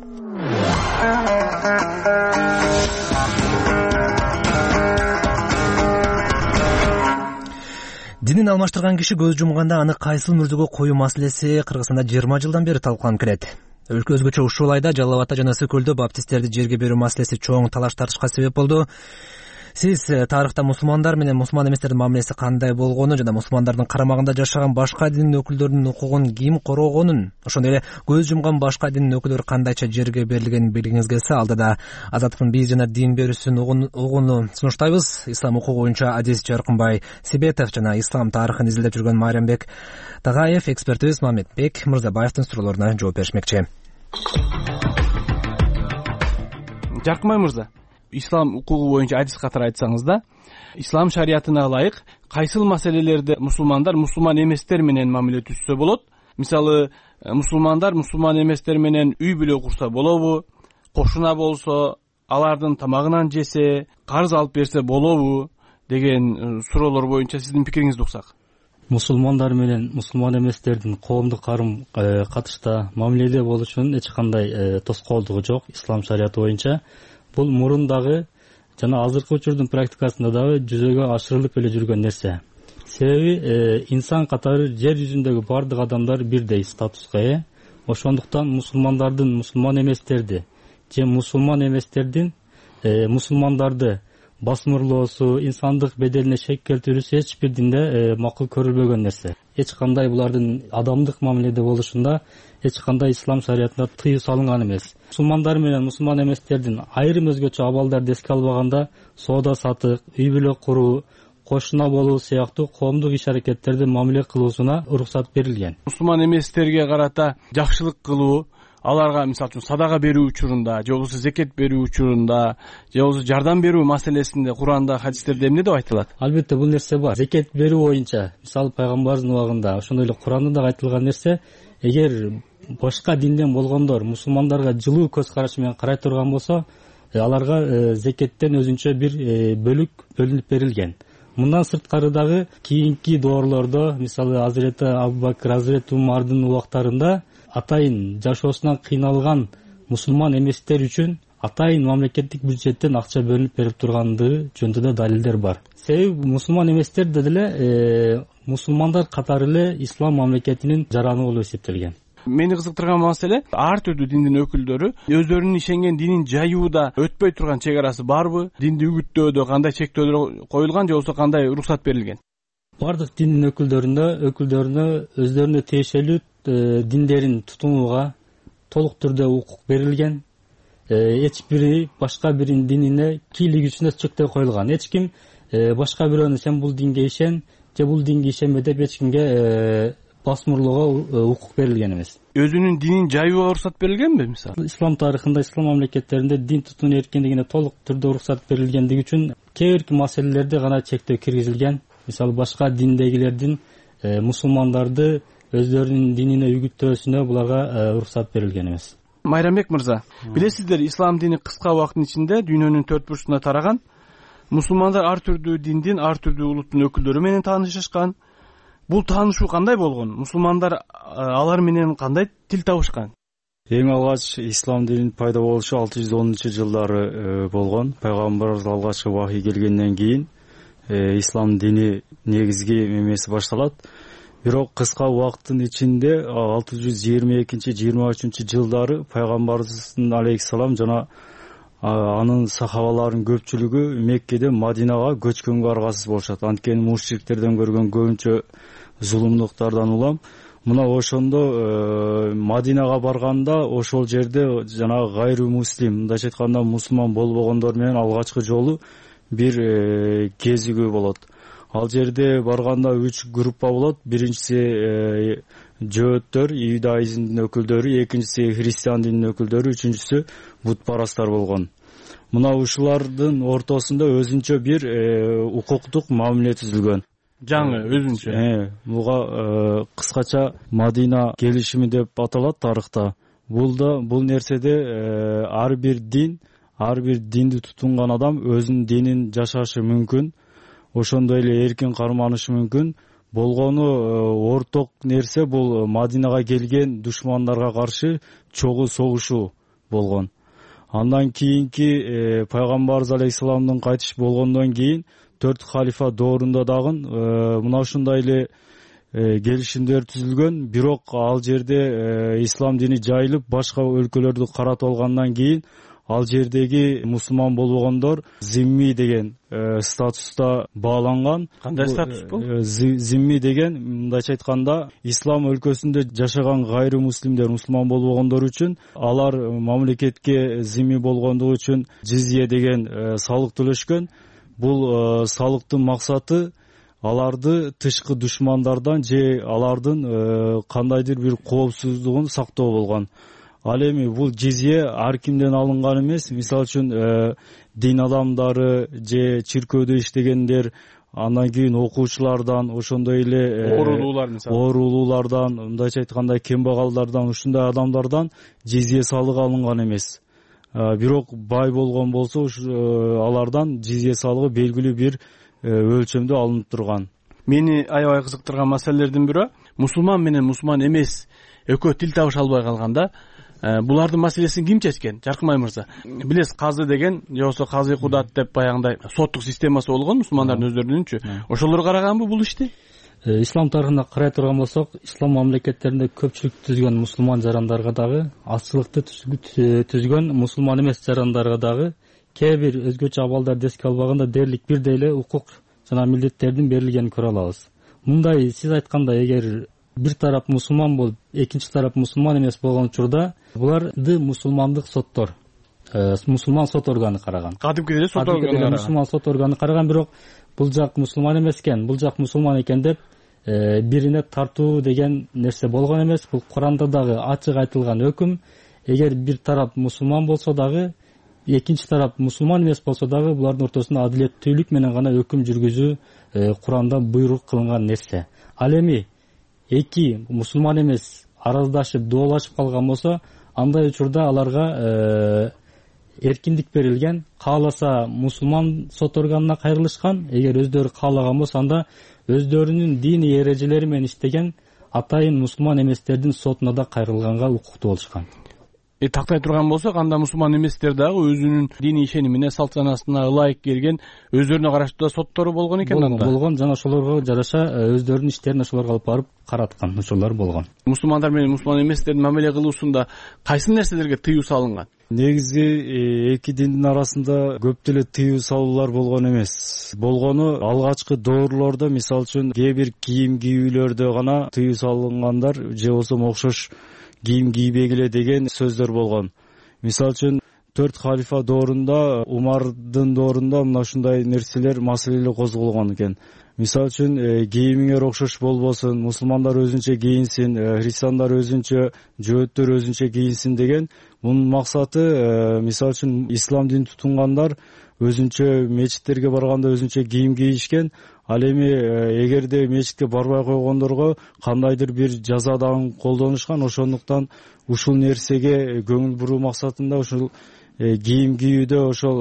Динин алмаштырган киши көз жумганда аны кайсыл мүрзөгө коюу маселеси Кыргызстанда 20 жылдан бери талкууланып келет. Өзгөчө ушул айда Жалал Абадта жана Сөкөлдө баптисттерди жерге берүү маселеси чоң талаш тартышка себеп болду. Сиз тарыхта мусулмандар менен мусулман эместердин мамилеси кандай болгону жана мусулмандардын карамагында жашаган башка дин өкүлдөрүнүн укугун ким коргогонун, ошондой эле көз жумган башка дин өкүлдөрү кандайча жерге берилгенин билгиңиз келсе, алдыда Азаттыктын биз жана дин берүүсүн угууну сунуштайбыз. Ислам укугу боюнча Адис Жаркынбай Себетов жана ислам тарыхын изилдеп жүргөн Мариямбек Тагаев, экспертибиз Мамедбек Мырзабаевдин суроолоруна жооп беришмекчи. Жаркынбай мырза, ислам укугу боюнча адис катары айтсаңыз да, ислам шариятына ылайык кайсыл маселелерде мусулмандар мусулман эместер менен мамиле түзсө болот? Мисалы, мусулмандар мусулман эместер менен үй бүлө курса болобу? Кошуна болсо, алардын тамагынан жесе, карыз алып берсе болобу деген суроолор боюнча сиздин пикириңизди уксак. Мусулмандар менен мусулман эместердин коомдук карым катышта мамиледе болушунун эч кандай тоскоолдугу жок. Ислам шарияты боюнча бул мурун дагы жана азыркы учурдун практикасында дагы жүзөгө ашырылып эле жүргөн нерсе. Себеби инсан катары жер жүзүндөгү бардык адамдар бирдей статуска ээ. Ошондуктан мусулмандардын мусулман эместерди же мусулман эместердин мусулмандарды басмырлоосу, инсандык беделине шек келтирүүсү эч бир динде макул көрүлбөгөн нерсе. Эч кандай булардын адамдык мамиледе болушунда эч кандай ислам шариятында тыюу салынган эмес. Мусулмандар менен мусулман эместердин айрым өзгөчө абалдарды эске албаганда соода сатык, үй бүлө куруу, кошуна болуу сыяктуу коомдук иш-аракеттерди мамиле кылуусуна уруксат берилген. Мусулман эместерге карата жакшылык кылуу, аларга мисалы үчүн садага берүү учурунда, же болбосо зекет берүү учурунда, же болбосо жардам берүү маселесинде Куранда, хадистерде эмне деп айтылат? Албетте бул нерсе бар. Зекет берүү боюнча, мисалы пайгамбардын убагында, ошондой эле Куранда да айтылган нерсе, эгер башка динден болгондор мусулмандарга жылуу көз караш менен карай турган болсо, аларга зекеттен өзүнчө бир бөлүк бөлүнүп берилген. Мындан сырткары дагы кийинки доорлордо, мисалы Азирети Абубакыр, Азирети Умардын убактарында атайын жашоосунан кыйналган мусулман эместер үчүн атайын мамлекеттик бюджеттен акча бөлүнүп берип тургандыгы жөнүндө да далилдер бар. Себеби мусулман эместер деле мусулмандар катары эле ислам мамлекетинин жараны болуп эсептелген. Мени кызыктырган маселе, ар түрдүү диндин өкүлдөрү өздөрүнүн ишенген динин жаюуда өтпөй турган чек арасы барбы? Динди үгүттөөдө кандай чектөөлөр коюлган же болбосо кандай уруксат берилген? Бардык диндин өкүлдөрүнө өздөрүнө тиешелүү диндерин тутунууга толук түрдө укук берилген. Эч бири башка биринин динине кийлигүүсүнө чектөө коюлган. Эч ким башка бирөөнү сен бул динге ишен же бул динге ишенме деп эч кимге басмырлоого укук берилген эмес. Өзүнүн динин жаюуга уруксат берилгенби мисалы? Ислам тарыхында, ислам мамлекеттеринде дин тутунуу эркиндигине толук түрдө уруксат берилгендиги үчүн кээ бирки маселелерде гана чектөө киргизилген. Мисалы башка диндегилердин мусулмандарды өздөрүнүн динине үгүттөөсүнө буларга уруксат берилген эмес. Майрамбек мырза, билесиздер, ислам дини кыска убакыттын ичинде дүйнөнүн төрт бурчуна тараган. Мусулмандар ар түрдүү диндин, ар түрдүү улуттун өкүлдөрү менен таанышышкан. Бул таанышуу кандай болгон? Мусулмандар алар менен кандай тил табышкан? Эң алгач ислам динин пайда болушу 610-жылдары болгон. Пайгамбарыбыз алгачкы вахий келгенден кийин ислам дини негизги мемеси башталат. Бирок кыска убакыттын ичинде 622-23-жылдары пайгамбарыбыздын алейхиссалам жана анын сахабаларынын көпчүлүгү Меккеден Мадинага көчкөнгө аргасыз болушат. Анткени мушриктерден көргөн көбүнчө зулумдуктардан улам. Мына ошондо Мадинага барганда ошол жерде жанагы гайру муслим, мындайча айтканда мусулман болбогондор менен алгачкы жолу бир кезигүү болот. Ал жерде барганда 3 группа болот. Биринчиси жөөттөр, иудаизмдин өкүлдөрү, экинчиси христиан дининин өкүлдөрү, үчүнчүсү бутпарастар болгон. Мына ушулардын ортосунда өзүнчө бир укуктук мамиле түзүлгөн. Жаңы өзүнчө. Буга кыскача Мадина келишими деп аталат тарыхта. Бул нерседе ар бир динди тутунган адам өзүнүн динин жашашы мүмкүн. Ошондой эле эркин карманышы мүмкүн. Болгону орток нерсе бул Мадинага келген душмандарга каршы чогуу согушуу болгон. Андан кийинки пайгамбарыбыз алейхисаламдын кайтыш болгондон кийин 4 халифа доорунда дагы мына ушундай эле келишимдер түзүлгөн. Бирок ал жерде ислам дини жайылып башка өлкөлөрдү каратып алгандан кийин ал жердеги мусулман болбогондор зимми деген статуста бааланган. Кандай статус бул? Зимми деген мындайча айтканда ислам өлкөсүндө жашаган гайры муслимдер, мусулман болбогондор үчүн алар мамлекетке зимми болгондугу үчүн жизия деген салык төлөшкөн. Бул салыктын максаты аларды тышкы душмандардан же алардын кандайдыр бир коопсуздугун сактоо болгон. Ал эми бул жизия ар кимден алынган эмес. Мисалы үчүн дин адамдары же чиркөөдө иштегендер, андан кийин окуучулардан, ошондой эле оорулуулардан, мындайча айтканда кембагалдардан, ушундай адамдардан жизия салыгы алынган эмес. Бирок бай болгон болсо алардан жизия салыгы белгилүү бир өлчөмдө алынып турган. Мени аябай кызыктырган маселелердин бири мусулман менен мусулман эмес экөө тил табыша албай калганда булардын маселесин ким чечкен? Жаркынбай мырза, билесиз, казы деген же болбосо казы кудат деп баягындай соттук системасы болгон мусулмандардын өздөрүнүнчү. Ошолор караганбы бул ишти? Ислам тарыхына карай турган болсок, ислам мамлекеттеринде көпчүлүк түзгөн мусулман жарандарга дагы, азчылыкты түзгөн мусулман эмес жарандарга дагы кээ бир өзгөчө абалдарды эске албаганда дээрлик бирдей эле укук жана милдеттердин берилгенин көрө алабыз. Мындай сиз айткандай, эгер бир тарап мусулман болуп, экинчи тарап мусулман эмес болгон учурда буларды мусулмандык соттор, мусулман сот органы караган. Кадимкидей сот органы караган. Мусулман сот органы караган, бирок бул жак мусулман эмес экен, бул жак мусулман экен деп бирине тартуу деген нерсе болгон эмес. Бул Куранда дагы ачык айтылган өкүм. Эгер бир тарап мусулман болсо дагы, экинчи тарап мусулман эмес болсо дагы булардын ортосунда адилеттүүлүк менен гана өкүм жүргүзүү Куранда буйрук кылынган нерсе. Ал эми эки мусулман эмес араздашып, доолашып калган болсо, андай учурда аларга эркиндик берилген, кааласа мусулман сот органына кайрылышкан, эгер өздөрү каалаган болсо анда өздөрүнүн диний эрежелери менен иштеген атайын мусулман эместердин сотуна да кайрылганга укуктуу болушкан. Тактай турган болсок, анда мусулман эместер дагы өзүнүн диний ишенимине, салт санасына ылайык келген өздөрүнө караштуу соттору болгон экен анда. Болгон, жана ошолорго жараша өздөрүнүн иштерин ошолорго алып барып караткан, ошолор болгон. Мусулмандар менен мусулман эместердин мамиле кылуусунда кайсы нерселерге тыюу салынган? Негизи эки диндин арасында көп деле тыюу салуулар болгон эмес. Болгону алгачкы доорлордо, мисалы үчүн кээ бир кийим кийүүлөрдө гана тыюу салынгандар, же болбосо окшош кийим кийбегиле деген сөздөр болгон. Мисалы үчүн 4 халифа доорунда, Умардын доорунда мына ушундай нерселер, маселелер козголгон экен. Мисалы үчүн кийимиңер окшош болбосун, мусулмандар өзүнчө кийинсин, христиандар өзүнчө, жөөттөр өзүнчө кийинсин деген. Мунун максаты, мисалы үчүн ислам динин тутунгандар өзүнчө мечиттерге барганда өзүнчө кийим кийишкен. Ал эми эгерде мечитке барбай койгондорго кандайдыр бир жаза дагы колдонушкан. Ошондуктан ушул нерсеге көңүл буруу максатында ушул кийим кийүүдө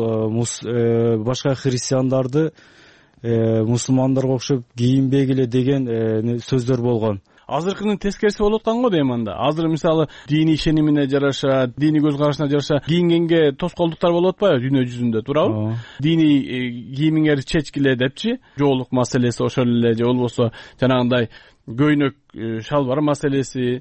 ошол башка христиандарды мусулмандарга окшоп кийинбегиле деген сөздөр болгон. Азыркынын тескериси болуп аткан го дейм анда. Азыр мисалы диний ишенимине жараша, диний көз карашына жараша кийингенге тоскоолдуктар болуп атпайбы дүйнө жүзүндө, туурабы? Диний кийимиңер чечкиле депчи, жоолук маселеси ошол эле, же болбосо жанагындай көйнөк, шалбар маселеси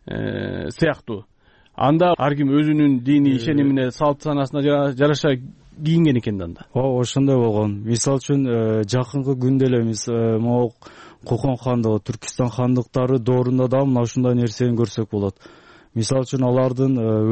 сыяктуу. Анда ар ким өзүнүн диний ишенимине, салт санасына жараша кийинген экен да анда. Ошондой болгон. Мисалы үчүн жакынкы күндө эле могу Кокон хандыгы, Түркистан хандыктары доорунда да мына ушундай нерсени көрсөк болот. Мисалы үчүн алардын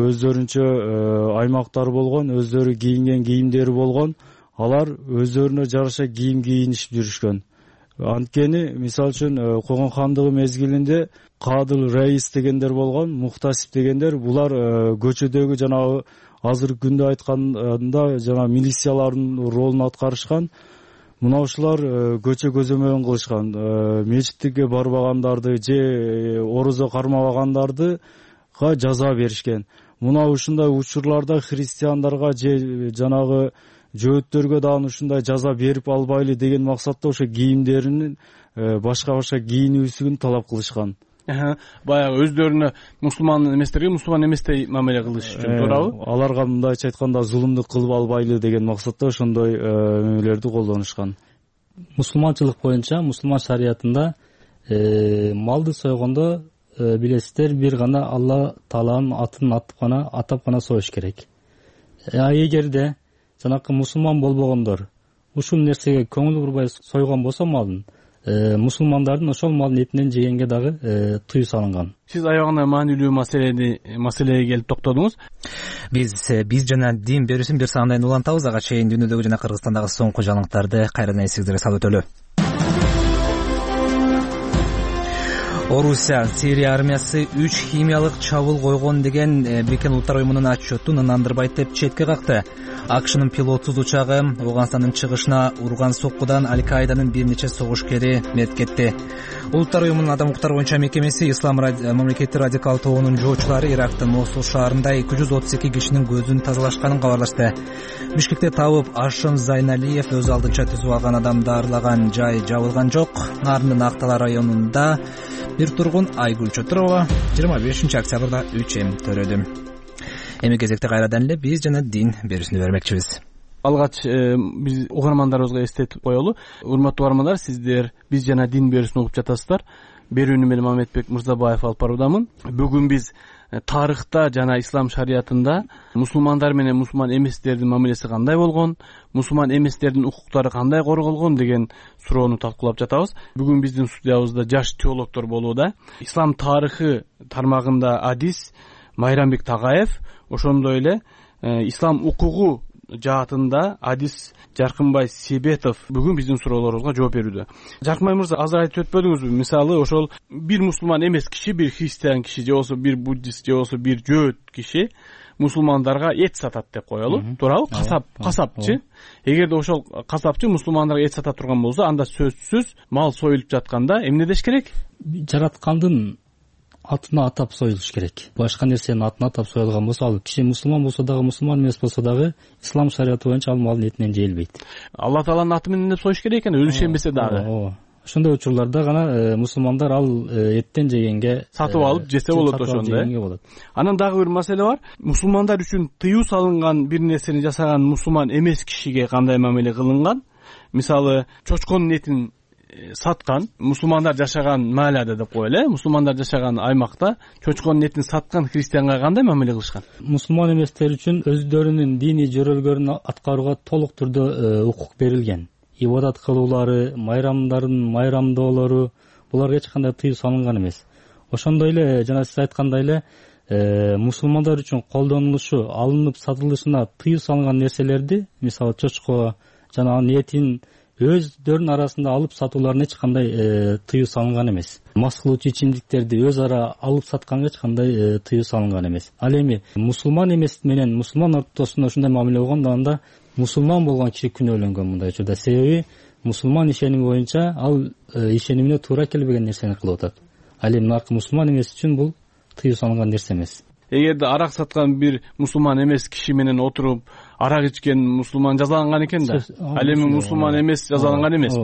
өздөрүнчө аймактары болгон, өздөрү кийинген кийимдери болгон. Алар өздөрүнө жараша кийим кийинишип жүрүшкөн. Анткени мисалы үчүн Кокон хандыгы мезгилинде Кадыл Раис дегендер болгон, Мухтасип дегендер, булар көчөдөгү жанагы азыркы күндө айтканда жана милициялардын ролун аткарышкан. Мына ушулар көчө көзөмөгүн кылышкан. Мечитке барбагандарды же орозо кармабагандарды жаза беришкен. Мына ушундай учурларда христиандарга же жанагы жөөттөргө дагы ушундай жаза берип албайлы деген максатта ошо кийимдеринин башка кийинүүсүн талап кылышкан. Баягы өздөрүнө мусулман эместерге мусулман эместей мамиле кылыш үчүн, туурабы? Аларга мындайча айтканда зулумдук кылып албайлы деген максатта ошондой мамилелерди колдонушкан. Мусулманчылык боюнча, мусулман шариятында малды сойгондо билесиздер, бир гана Алла Тааланын атын атап гана союш керек. Эгерде жанакы мусулман болбогондор ушул нерсеге көңүл бурбай сойгон болсо малын, мусулмандардын ошол малдын этинен жегенге дагы тыюу салынган. Сиз аябагында маанилүү маселеге келип токтодуңуз. Биз жана дин берүүсүн бир саамдан улантабыз. Ага чейин дүйнөдөгү жана Кыргызстандагы соңку жаңылыктарды кайрадан эсиңиздерге салып өтөлү. Орусия, Сирия армиясы 3 химиялык чабуул койгон деген Бириккен Улуттар уюмунун отчетун ынандырбайт деп четке какты. АКШнын пилотсуз учагы Афганстандын чыгышына урган соккудан Аль-Каиданын бир нече согушкери мерт кетти. Улуттар уюмунун адам укуктары боюнча мекемеси ислам мамлекети радикал тобунун жоочулары Ирактын Мосул шаарында 232 кишинин көзүн тазалашканын кабарлашты. Бишкекте табып Ашым Зайналиев өз алдынча түзүп алган адамды аарлаган жай жабылган жок. Нардын Актала районунда бир тургун Айгүл Чотурова 25 октябрда 3 эм төрөдү. Эми кезекте кайрадан эле биз жана дин берүүсүнү бермекчибиз. Алгач биз угармандарыбызга эстетип коелу. Урматтуу угармандар, сиздер биз жана дин берүүсүн угуп жатасыздар. Берүүнү мен Мамедбек Мырзабаев алып баруудамын. Бүгүн биз тарыхта жана ислам шариятында мусулмандар менен мусулман эместердин мамилеси кандай болгон, мусулман эместердин укуктары кандай корголгон деген суроону талкуулап жатабыз. Бүгүн биздин студиябызда жаш теологдор болууда. Ислам тарыхы тармагында адис Майрамбек Тагаев, ошондой эле ислам укугу жаатында адис Жаркынбай Себетов бүгүн биздин суроолорубузга жооп берүүдө. Жаркынбай мырза, азыр айтып өтпөдүңүзбү? Мисалы, ошол бир мусулман эмес киши, бир христиан киши, же болбосо бир буддист, же болбосо бир жөөт киши мусулмандарга эт сатат деп коелу, туурабы? Касапчы. Эгерде ошол касапчы мусулмандарга эт сата турган болсо, анда сөзсүз мал союлуп жатканда эмне деш керек? Жараткандын атына атап союлуш керек. Башка нерсенин атына атап союлган болсо, ал киши мусулман болсо дагы, мусулман эмес болсо дагы ислам шарияты боюнча ал малдын этинен жейилбейт. Алла Тааланын аты менен деп союш керек экен, өзү ишенбесе дагы. Ошондой учурларда гана мусулмандар ал эттен жегенге сатып алып жесе болот, ошондо. Анан дагы бир маселе бар. Мусулмандар үчүн тыюу салынган бир нерсени жасаган мусулман эмес кишиге кандай мамиле кылынган? Мисалы, чочконун этин саткан мусулмандар жашаган маалада деп коелу, мусулмандар жашаган аймакта чочконун этин саткан христианга кандай мамиле кылышкан? Мусулман эместер үчүн өздөрүнүн диний жөрөлгөлөрүн аткарууга толук түрдө укук берилген. Ибадат кылуулары, майрамдардын майрамдоолору, буларга эч кандай тыюу салынган эмес. Ошондой эле жана сиз айткандай эле мусулмандар үчүн колдонулушу, алынып сатылышына тыюу салынган нерселерди, мисалы чочко жана анын этин өздөрүнүн арасында алып сатууларына эч кандай тыюу салынган эмес. Мас кылуучу ичимдиктерди өз ара алып сатканга эч кандай тыюу салынган эмес. Ал эми мусулман эмес менен мусулман ортосунда ушундай мамиле болгондо анда мусулман болгон киши күнөөлөнгөн мындай учурда. Себеби мусулман ишеними боюнча ал ишенимине туура келбеген нерсени кылып атат. Ал эми наркы мусулман эмес үчүн бул тыюу салынган нерсе эмес. Эгерде арак саткан бир мусулман эмес киши менен отуруп арак ичкен мусулман жазаланган экен да, ал эми мусулман эмес жазаланган эмес.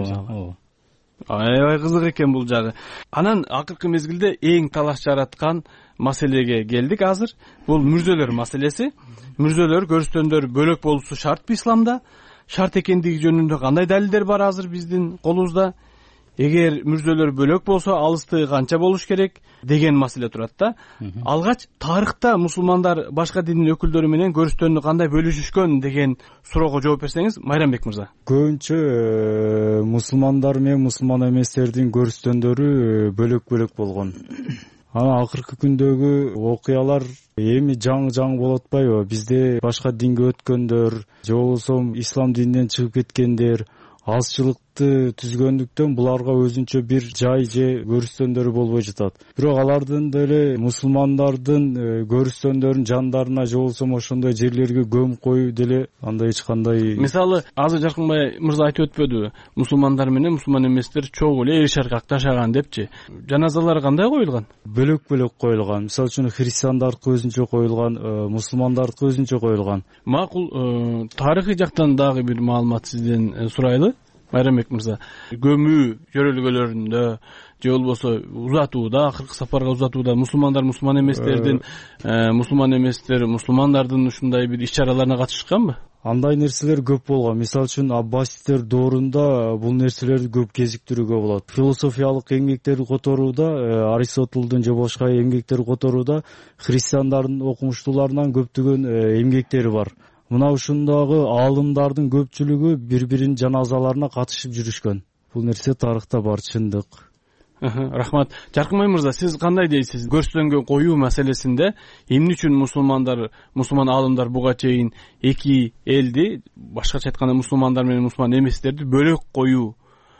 Аябай кызык экен бул жагы. Анан акыркы мезгилде эң талаш жараткан маселеге келдик азыр. Бул мүрзөлөр маселеси. Мүрзөлөр, көрүстөндөр бөлөк болушу шартпы исламда? Шарт экендиги жөнүндө кандай далилдер бар азыр биздин колубузда? Эгер мүрзөлөр бөлөк болсо, алыстыгы канча болуш керек деген маселе турат да. Алгач тарыхта мусулмандар башка диндин өкүлдөрү менен көрүстөнү кандай бөлүшүшкөн деген суроого жооп берсеңиз, Майрамбек мырза. Көбүнчө мусулмандар менен мусулман эместердин көрүстөндөрү бөлөк-бөлөк болгон. Анан акыркы күндөгү окуялар эми жаңы болуп атпайбы? Бизде башка динге өткөндөр, же болбосо ислам дининен чыгып кеткендер азчылыкты түзгөндүктөн буларга өзүнчө бир жай же көрүстөндөрү болбой жатат. Бирок алардын деле мусулмандардын көрүстөндөрүнүн жандарына же болбосо ошондой жерлерге көмүп коюу деле андай эч кандай. Мисалы, азыр Жаркынбай мырза айтып өтпөдүбү? Мусулмандар менен мусулман эместер чогуу эле эр-шаркак жашаган депчи. Жаназалар кандай коюлган? Бөлөк-бөлөк коюлган. Мисалы үчүн христиандардыкы өзүнчө коюлган, мусулмандардыкы өзүнчө коюлган. Макул, тарыхый жактан дагы бир маалымат сизден сурайлы. Майрамбек мырза, көмүү жөрөлгөлөрүндө же болбосо узатууда, акыркы сапарга узатууда мусулмандар мусулман эместердин, мусулман эместер мусулмандардын ушундай бир иш-чараларына катышканбы? Андай нерселер көп болгон. Мисалы үчүн Аббасидтер доорунда бул нерселерди көп кезиктирүүгө болот. Философиялык эмгектерди которууда, Аристотелдун же башка эмгектерди которууда христиандардын окумуштууларынан көптөгөн эмгектери бар. Мына ушундагы аалымдардын көпчүлүгү бири-биринин жаназаларына катышып жүрүшкөн. Бул нерсе тарыхта бар, чындык. Рахмат. Жаркынбай мырза, сиз кандай дейсиз? Көрсөтөнгө коюу маселесинде эмне үчүн мусулман аалымдар буга чейин эки элди, башкача айтканда мусулмандар менен мусулман эместерди бөлөк коюу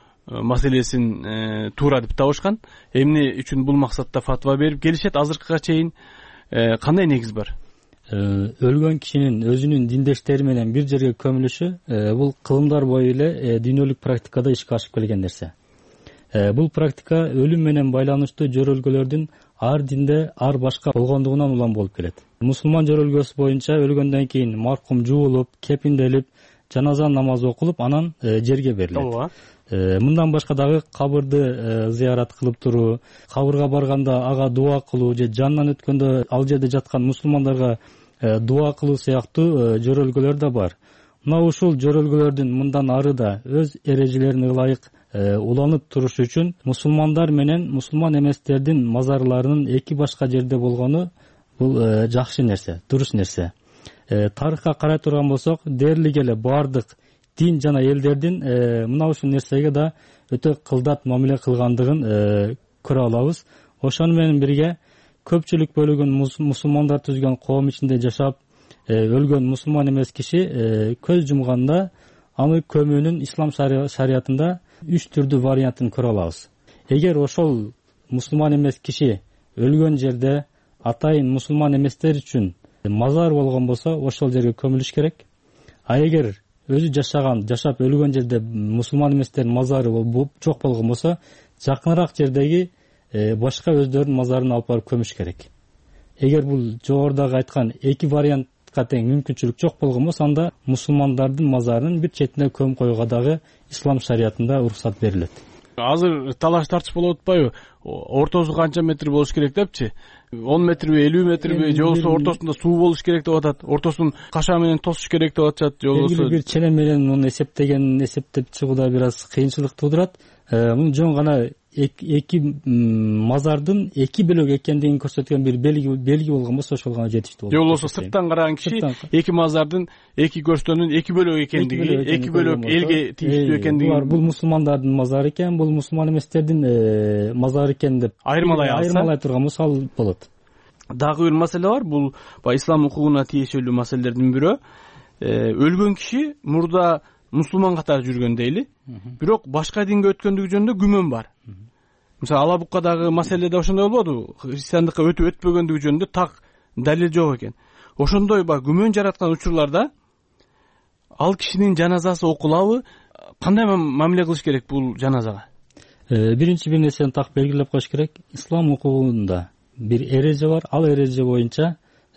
маселесин туура деп табышкан? Эмне үчүн бул максатта фатва берип келишет азыркыга чейин? Кандай негиз бар? Өлгөн кишинин өзүнүн диндештери менен бир жерге көмүлүшү бул кылымдар бою эле дүйнөлүк практикада ишке ашып келген нерсе. Бул практика өлүм менен байланыштуу жөрөлгөлөрдүн ар динде ар башка болгондугунан улам болуп келет. Мусулман жөрөлгөсү боюнча өлгөндөн кийин маркум жуулуп, кепинделип, жаназа намазы окулуп, анан жерге берилет. Мындан башка дагы кабырды зыярат кылып туруу, кабырга барганда ага дуа кылуу же жанынан өткөндө ал жерде жаткан мусулмандарга дуа кылуу сыяктуу жөрөлгөлөр да бар. Мына ушул жөрөлгөлөрдүн мындан ары да өз эрежелерине ылайык уланып турушу үчүн мусулмандар менен мусулман эместердин мазарларынын эки башка жерде болгону бул жакшы нерсе, туруш нерсе. Тарыхка карай турган болсок, дээрлик эле баардык дин жана элдердин мына ушул нерсеге да өтө кылдат мамиле кылгандыгын көрө алабыз. Ошону менен бирге көпчүлүк бөлүгүн мусулмандар түзгөн коом ичинде жашап өлгөн мусулман эмес киши көз жумганда аны көмүүнүн ислам шариятында 3 түрдүү вариантын көрө алабыз. Эгер ошол мусулман эмес киши өлгөн жерде атайын мусулман эместер үчүн мазар болгон болсо, ошол жерге көмүлүш керек. А эгер өзү жашап өлгөн жерде мусулман эместердин мазары жок болгон болсо, жакыныраак жердеги башка өздөрүнүн мазарына алып барып көмүш керек. Эгер бул жогорудагы айткан эки вариантка тең мүмкүнчүлүк жок болгон болсо, анда мусулмандардын мазарынын бир четине көмүп коюуга дагы ислам шариятында уруксат берилет. Азыр талаш тартыш болуп атпайбы? Ортосу канча метр болуш керек депчи? 10 метрби, 50 метрби, же болбосо ортосунда суу болуш керек деп атат. Ортосун кашаа менен тосуш керек деп атышат, же болбосо бир ченем менен муну эсептеп чыгууда бир аз кыйынчылык туудурат. Мун жөн гана эки мазардын эки бөлөк экендигин көрсөткөн бир белги болгон болсо, ошол гана жетиштүү болот. Же болбосо сырттан караган киши эки мазардын эки көрстөнүн эки бөлөк экендиги, эки бөлөк элге тийиштүү экендиги, бул мусулмандардын мазары экен, бул мусулман эместердин мазары экен деп айырмалай турган болсо ал болот. Дагы бир маселе бар, бул ислам укугуна тиешелүү маселелердин бирөө. Өлгөн киши мурда мусулман катары жүргөн дейли, бирок башка динге өткөндүгү жөнүндө күмөн бар. Мисалы Алабуккадагы маселеде ошондой болбодубу? Христиандыкка өтүп өтпөгөндүгү жөнүндө так далил жок экен. Ошондой күмөн жараткан учурларда ал кишинин жаназасы окулабы? Кандай мамиле кылыш керек бул жаназага? Биринчи бир нерсени так белгилеп коюш керек. Ислам укугунда бир эреже бар. Ал эреже боюнча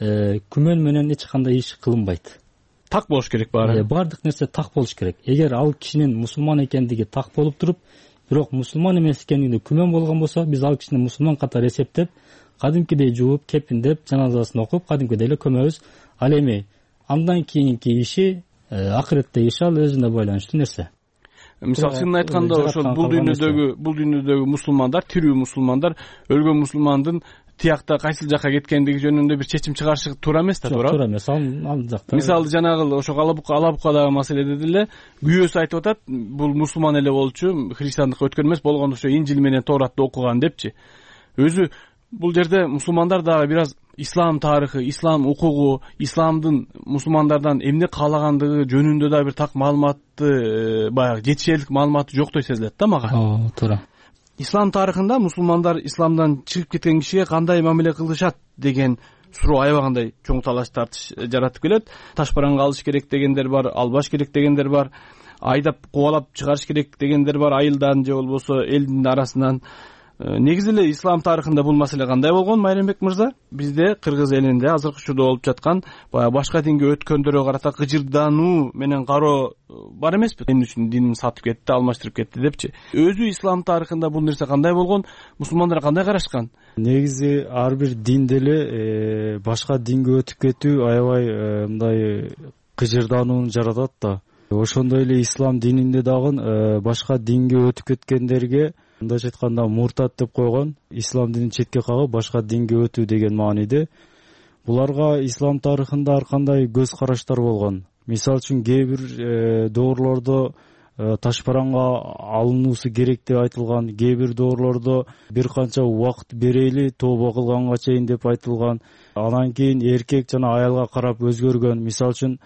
күмөн менен эч кандай иш кылынбайт. Так болуш керек баары. Бардык нерсе так болуш керек. Эгер ал кишинин мусулман экендиги так болуп туруп, бирок мусулман эмес экендигинде күмөн болгон болсо, биз ал кишини мусулман катары эсептеп, кадимкидей жууп, кепиндеп, жаназасын окуп, кадимкидей эле көмөбүз. Ал эми андан кийинки иши, акыретте иши ал өзүнө байланыштуу нерсе. Мисалы сынын айтканда, ошол бул дүйнөдөгү мусулмандар, тирүү мусулмандар, өлгөн мусулмандын тиякта кайсыл жакка кеткендиги жөнүндө бир чечим чыгарышы туура эмес да, туура? Туура эмес. Ал жакта. Мисалы жанагы ошол Алабуккадагы маселеде деле күйөөсү айтып атат, бул мусулман эле болчу, христиандыкка өткөн эмес, болгондо ошо Инжил менен Торатты окуган депчи. Өзү бул жерде мусулмандар дагы бир аз ислам тарыхы, ислам укугу, исламдын мусулмандардан эмне каалагандыгы жөнүндө да бир так маалыматты, баягы жетишерлик маалыматы жоктой сезилет да мага. Туура. Ислам тарыхында мусулмандар исламдан чыгып кеткен кишиге кандай мамиле кылышат деген суроо аябагандай чоң талаш тартыш жаратып келет. Таш бараңга алыш керек дегендер бар, албаш керек дегендер бар, айдап кубалап чыгарыш керек дегендер бар, айылдан же болбосо элдин арасынан. Негизи эле ислам тарыхында бул маселе кандай болгон, Майрамбек мырза? Бизде кыргыз элинде азыркы учурда болуп жаткан башка динге өткөндөргө карата кыжырдануу менен кароо бар эмеспи? Эмне үчүн динин сатып кетти, алмаштырып кетти депчи. Өзү ислам тарыхында бул нерсе кандай болгон? Мусулмандар кандай карашкан? Негизи ар бир динде эле башка динге өтүп кетүү аябай мындай кыжырданууну жаратат да. Ошондой эле ислам дининде дагы башка динге өтүп кеткендерге мындайча айтканда муртат деп койгон, ислам динин четке кагып башка динге өтүү деген мааниде. Буларга ислам тарыхында ар кандай көз караштар болгон. Мисалы үчүн кээ бир доорлордо таш бараңга алынуусу керек деп айтылган, кээ бир доорлордо бир канча убакыт берели тобо кылганга чейин деп айтылган. Анан кийин эркек жана аялга карап өзгөргөн. Мисалы үчүн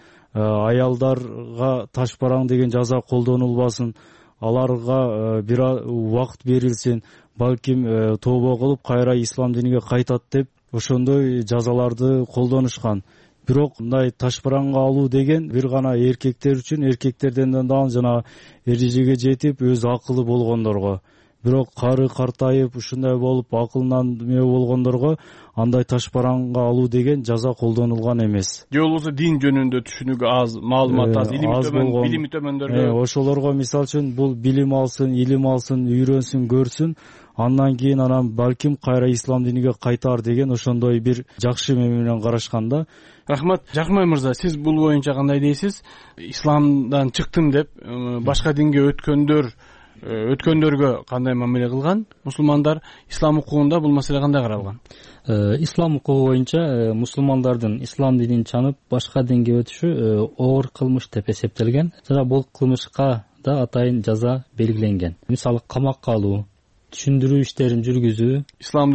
аялдарга таш бараң деген жаза колдонулбасын, аларга бир убакыт берилсин, балким тобо кылып кайра ислам динине кайтат деп ошондой жазаларды колдонушкан. Бирок мындай таш бараңга алуу деген бир гана эркектер үчүн, эркектерден дагы жана эрежеге жетип өз акылы болгондорго. Бирок кары картайып ушундай болуп акылынан эмне болгондорго андай таш бараңга алуу деген жаза колдонулган эмес. Же болбосо дин жөнүндө түшүнүгү аз, маалымат аз, билими төмөндөргө. Ошолорго мисалы үчүн бул билим алсын, илим алсын, үйрөнсүн, көрсүн, андан кийин балким кайра ислам динине кайтар деген ошондой бир жакшы менен карашканда. Рахмат. Жакмай мырза, сиз бул боюнча кандай дейсиз? Исламдан чыктым деп башка динге өткөндөргө кандай мамиле кылган? Мусулмандар ислам укугунда бул маселе кандай каралган? Ислам укугу боюнча мусулмандардын ислам динин чанып башка динге өтүшү оор кылмыш деп эсептелген. Жана бул кылмышка да атайын жаза белгиленген. Мисалы камакка алуу, түшүндүрүү иштерин жүргүзүү, исламды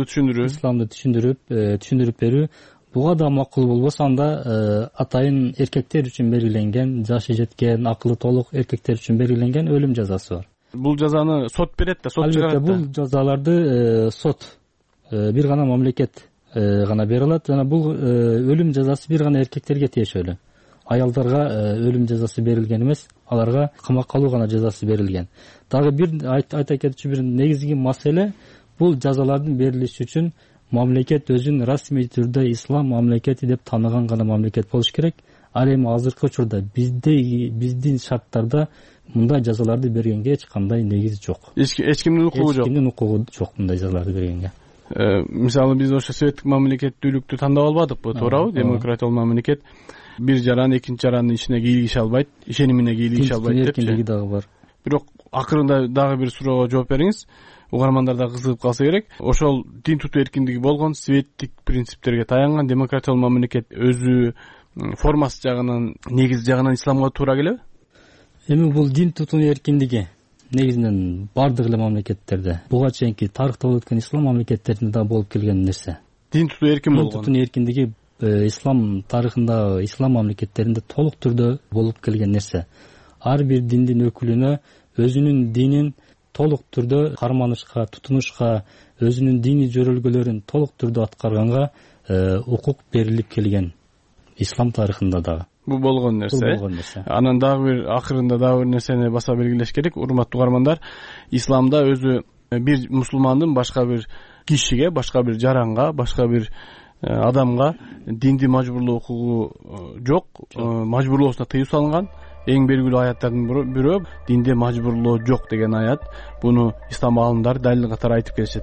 түшүндүрүп берүү. Буга да макул болбосо, анда атайын эркектер үчүн белгиленген, жашы жеткен, акылы толук эркектер үчүн белгиленген өлүм жазасы бар. Бул жазаны сот берет да, сот чыгарат да. Албетте, бул жазаларды сот, бир гана мамлекет гана бере алат. Жана бул өлүм жазасы бир гана эркектерге тиешелүү. Аялдарга өлүм жазасы берилген эмес, аларга камакка алуу гана жазасы берилген. Дагы бир айта кетчү бир негизги маселе, бул жазалардын берилиши үчүн мамлекет өзүн расмий түрдө ислам мамлекети деп тааныган гана мамлекет болуш керек. Ал эми азыркы учурда биздин шарттарда мындай жазаларды бергенге эч кандай негиз жок. Эч кимдин укугу жок. Эч кимдин укугу жок мындай жазаларды бергенге. Мисалы биз ошо советтик мамлекеттүүлүктү тандап албадыкпы, туурабы? Демократиялык мамлекет бир жаран экинчи жарандын ишине кийлигише албайт, ишенимине кийлигише албайт депчи. Эркиндиги дагы бар. Бирок акырында дагы бир суроого жооп бериңиз. Угармандар да кызыгып калса керек. Ошол дин тутуу эркиндиги болгон, светтик принциптерге таянган демократиялык мамлекет өзү формасы жагынан, негизи жагынан исламга туура келеби? Эми бул дин тутуу эркиндиги негизинен бардык эле мамлекеттерде, буга чейинки тарыхта болуп өткөн ислам мамлекеттеринде да болуп келген нерсе. Дин тутуу эркин болгон. Дин тутуу эркиндиги ислам тарыхында, ислам мамлекеттеринде толук түрдө болуп келген нерсе. Ар бир диндин өкүлүнө өзүнүн динин толук түрдө карманышка, тутунушка, өзүнүн диний жөрөлгөлөрүн толук түрдө аткарганга укук берилип келген ислам тарыхында дагы. Бул болгон нерсе. Анан дагы бир акырында дагы бир нерсени баса белгилеш керек. Урматтуу угармандар, исламда өзү бир мусулмандын башка бир кишиге, башка бир жаранга, башка бир адамга динди мажбурлоо укугу жок. Мажбурлоосуна тыюу салынган. Эң белгилүү аяттардын бирөө динде мажбурлоо жок деген аят. Буну ислам аалымдары далил катары айтып келишет.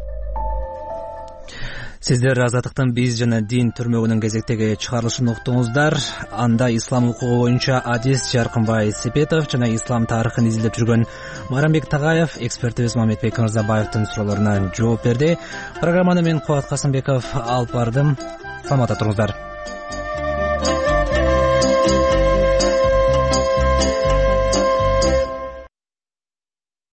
Сиздер Азаттыктын биз жана дин түрмөгүнүн кезектеги чыгарылышын уктуңуздар. Анда ислам укугу боюнча адис Жаркынбай Сепетов жана ислам тарыхын изилдеп жүргөн Майрамбек Тагаев, экспертибиз Мамедбек Мырзабаевдин суроолоруна жооп берди. Программаны мен Кубат Касымбеков алып бардым. Саламатта туруңуздар.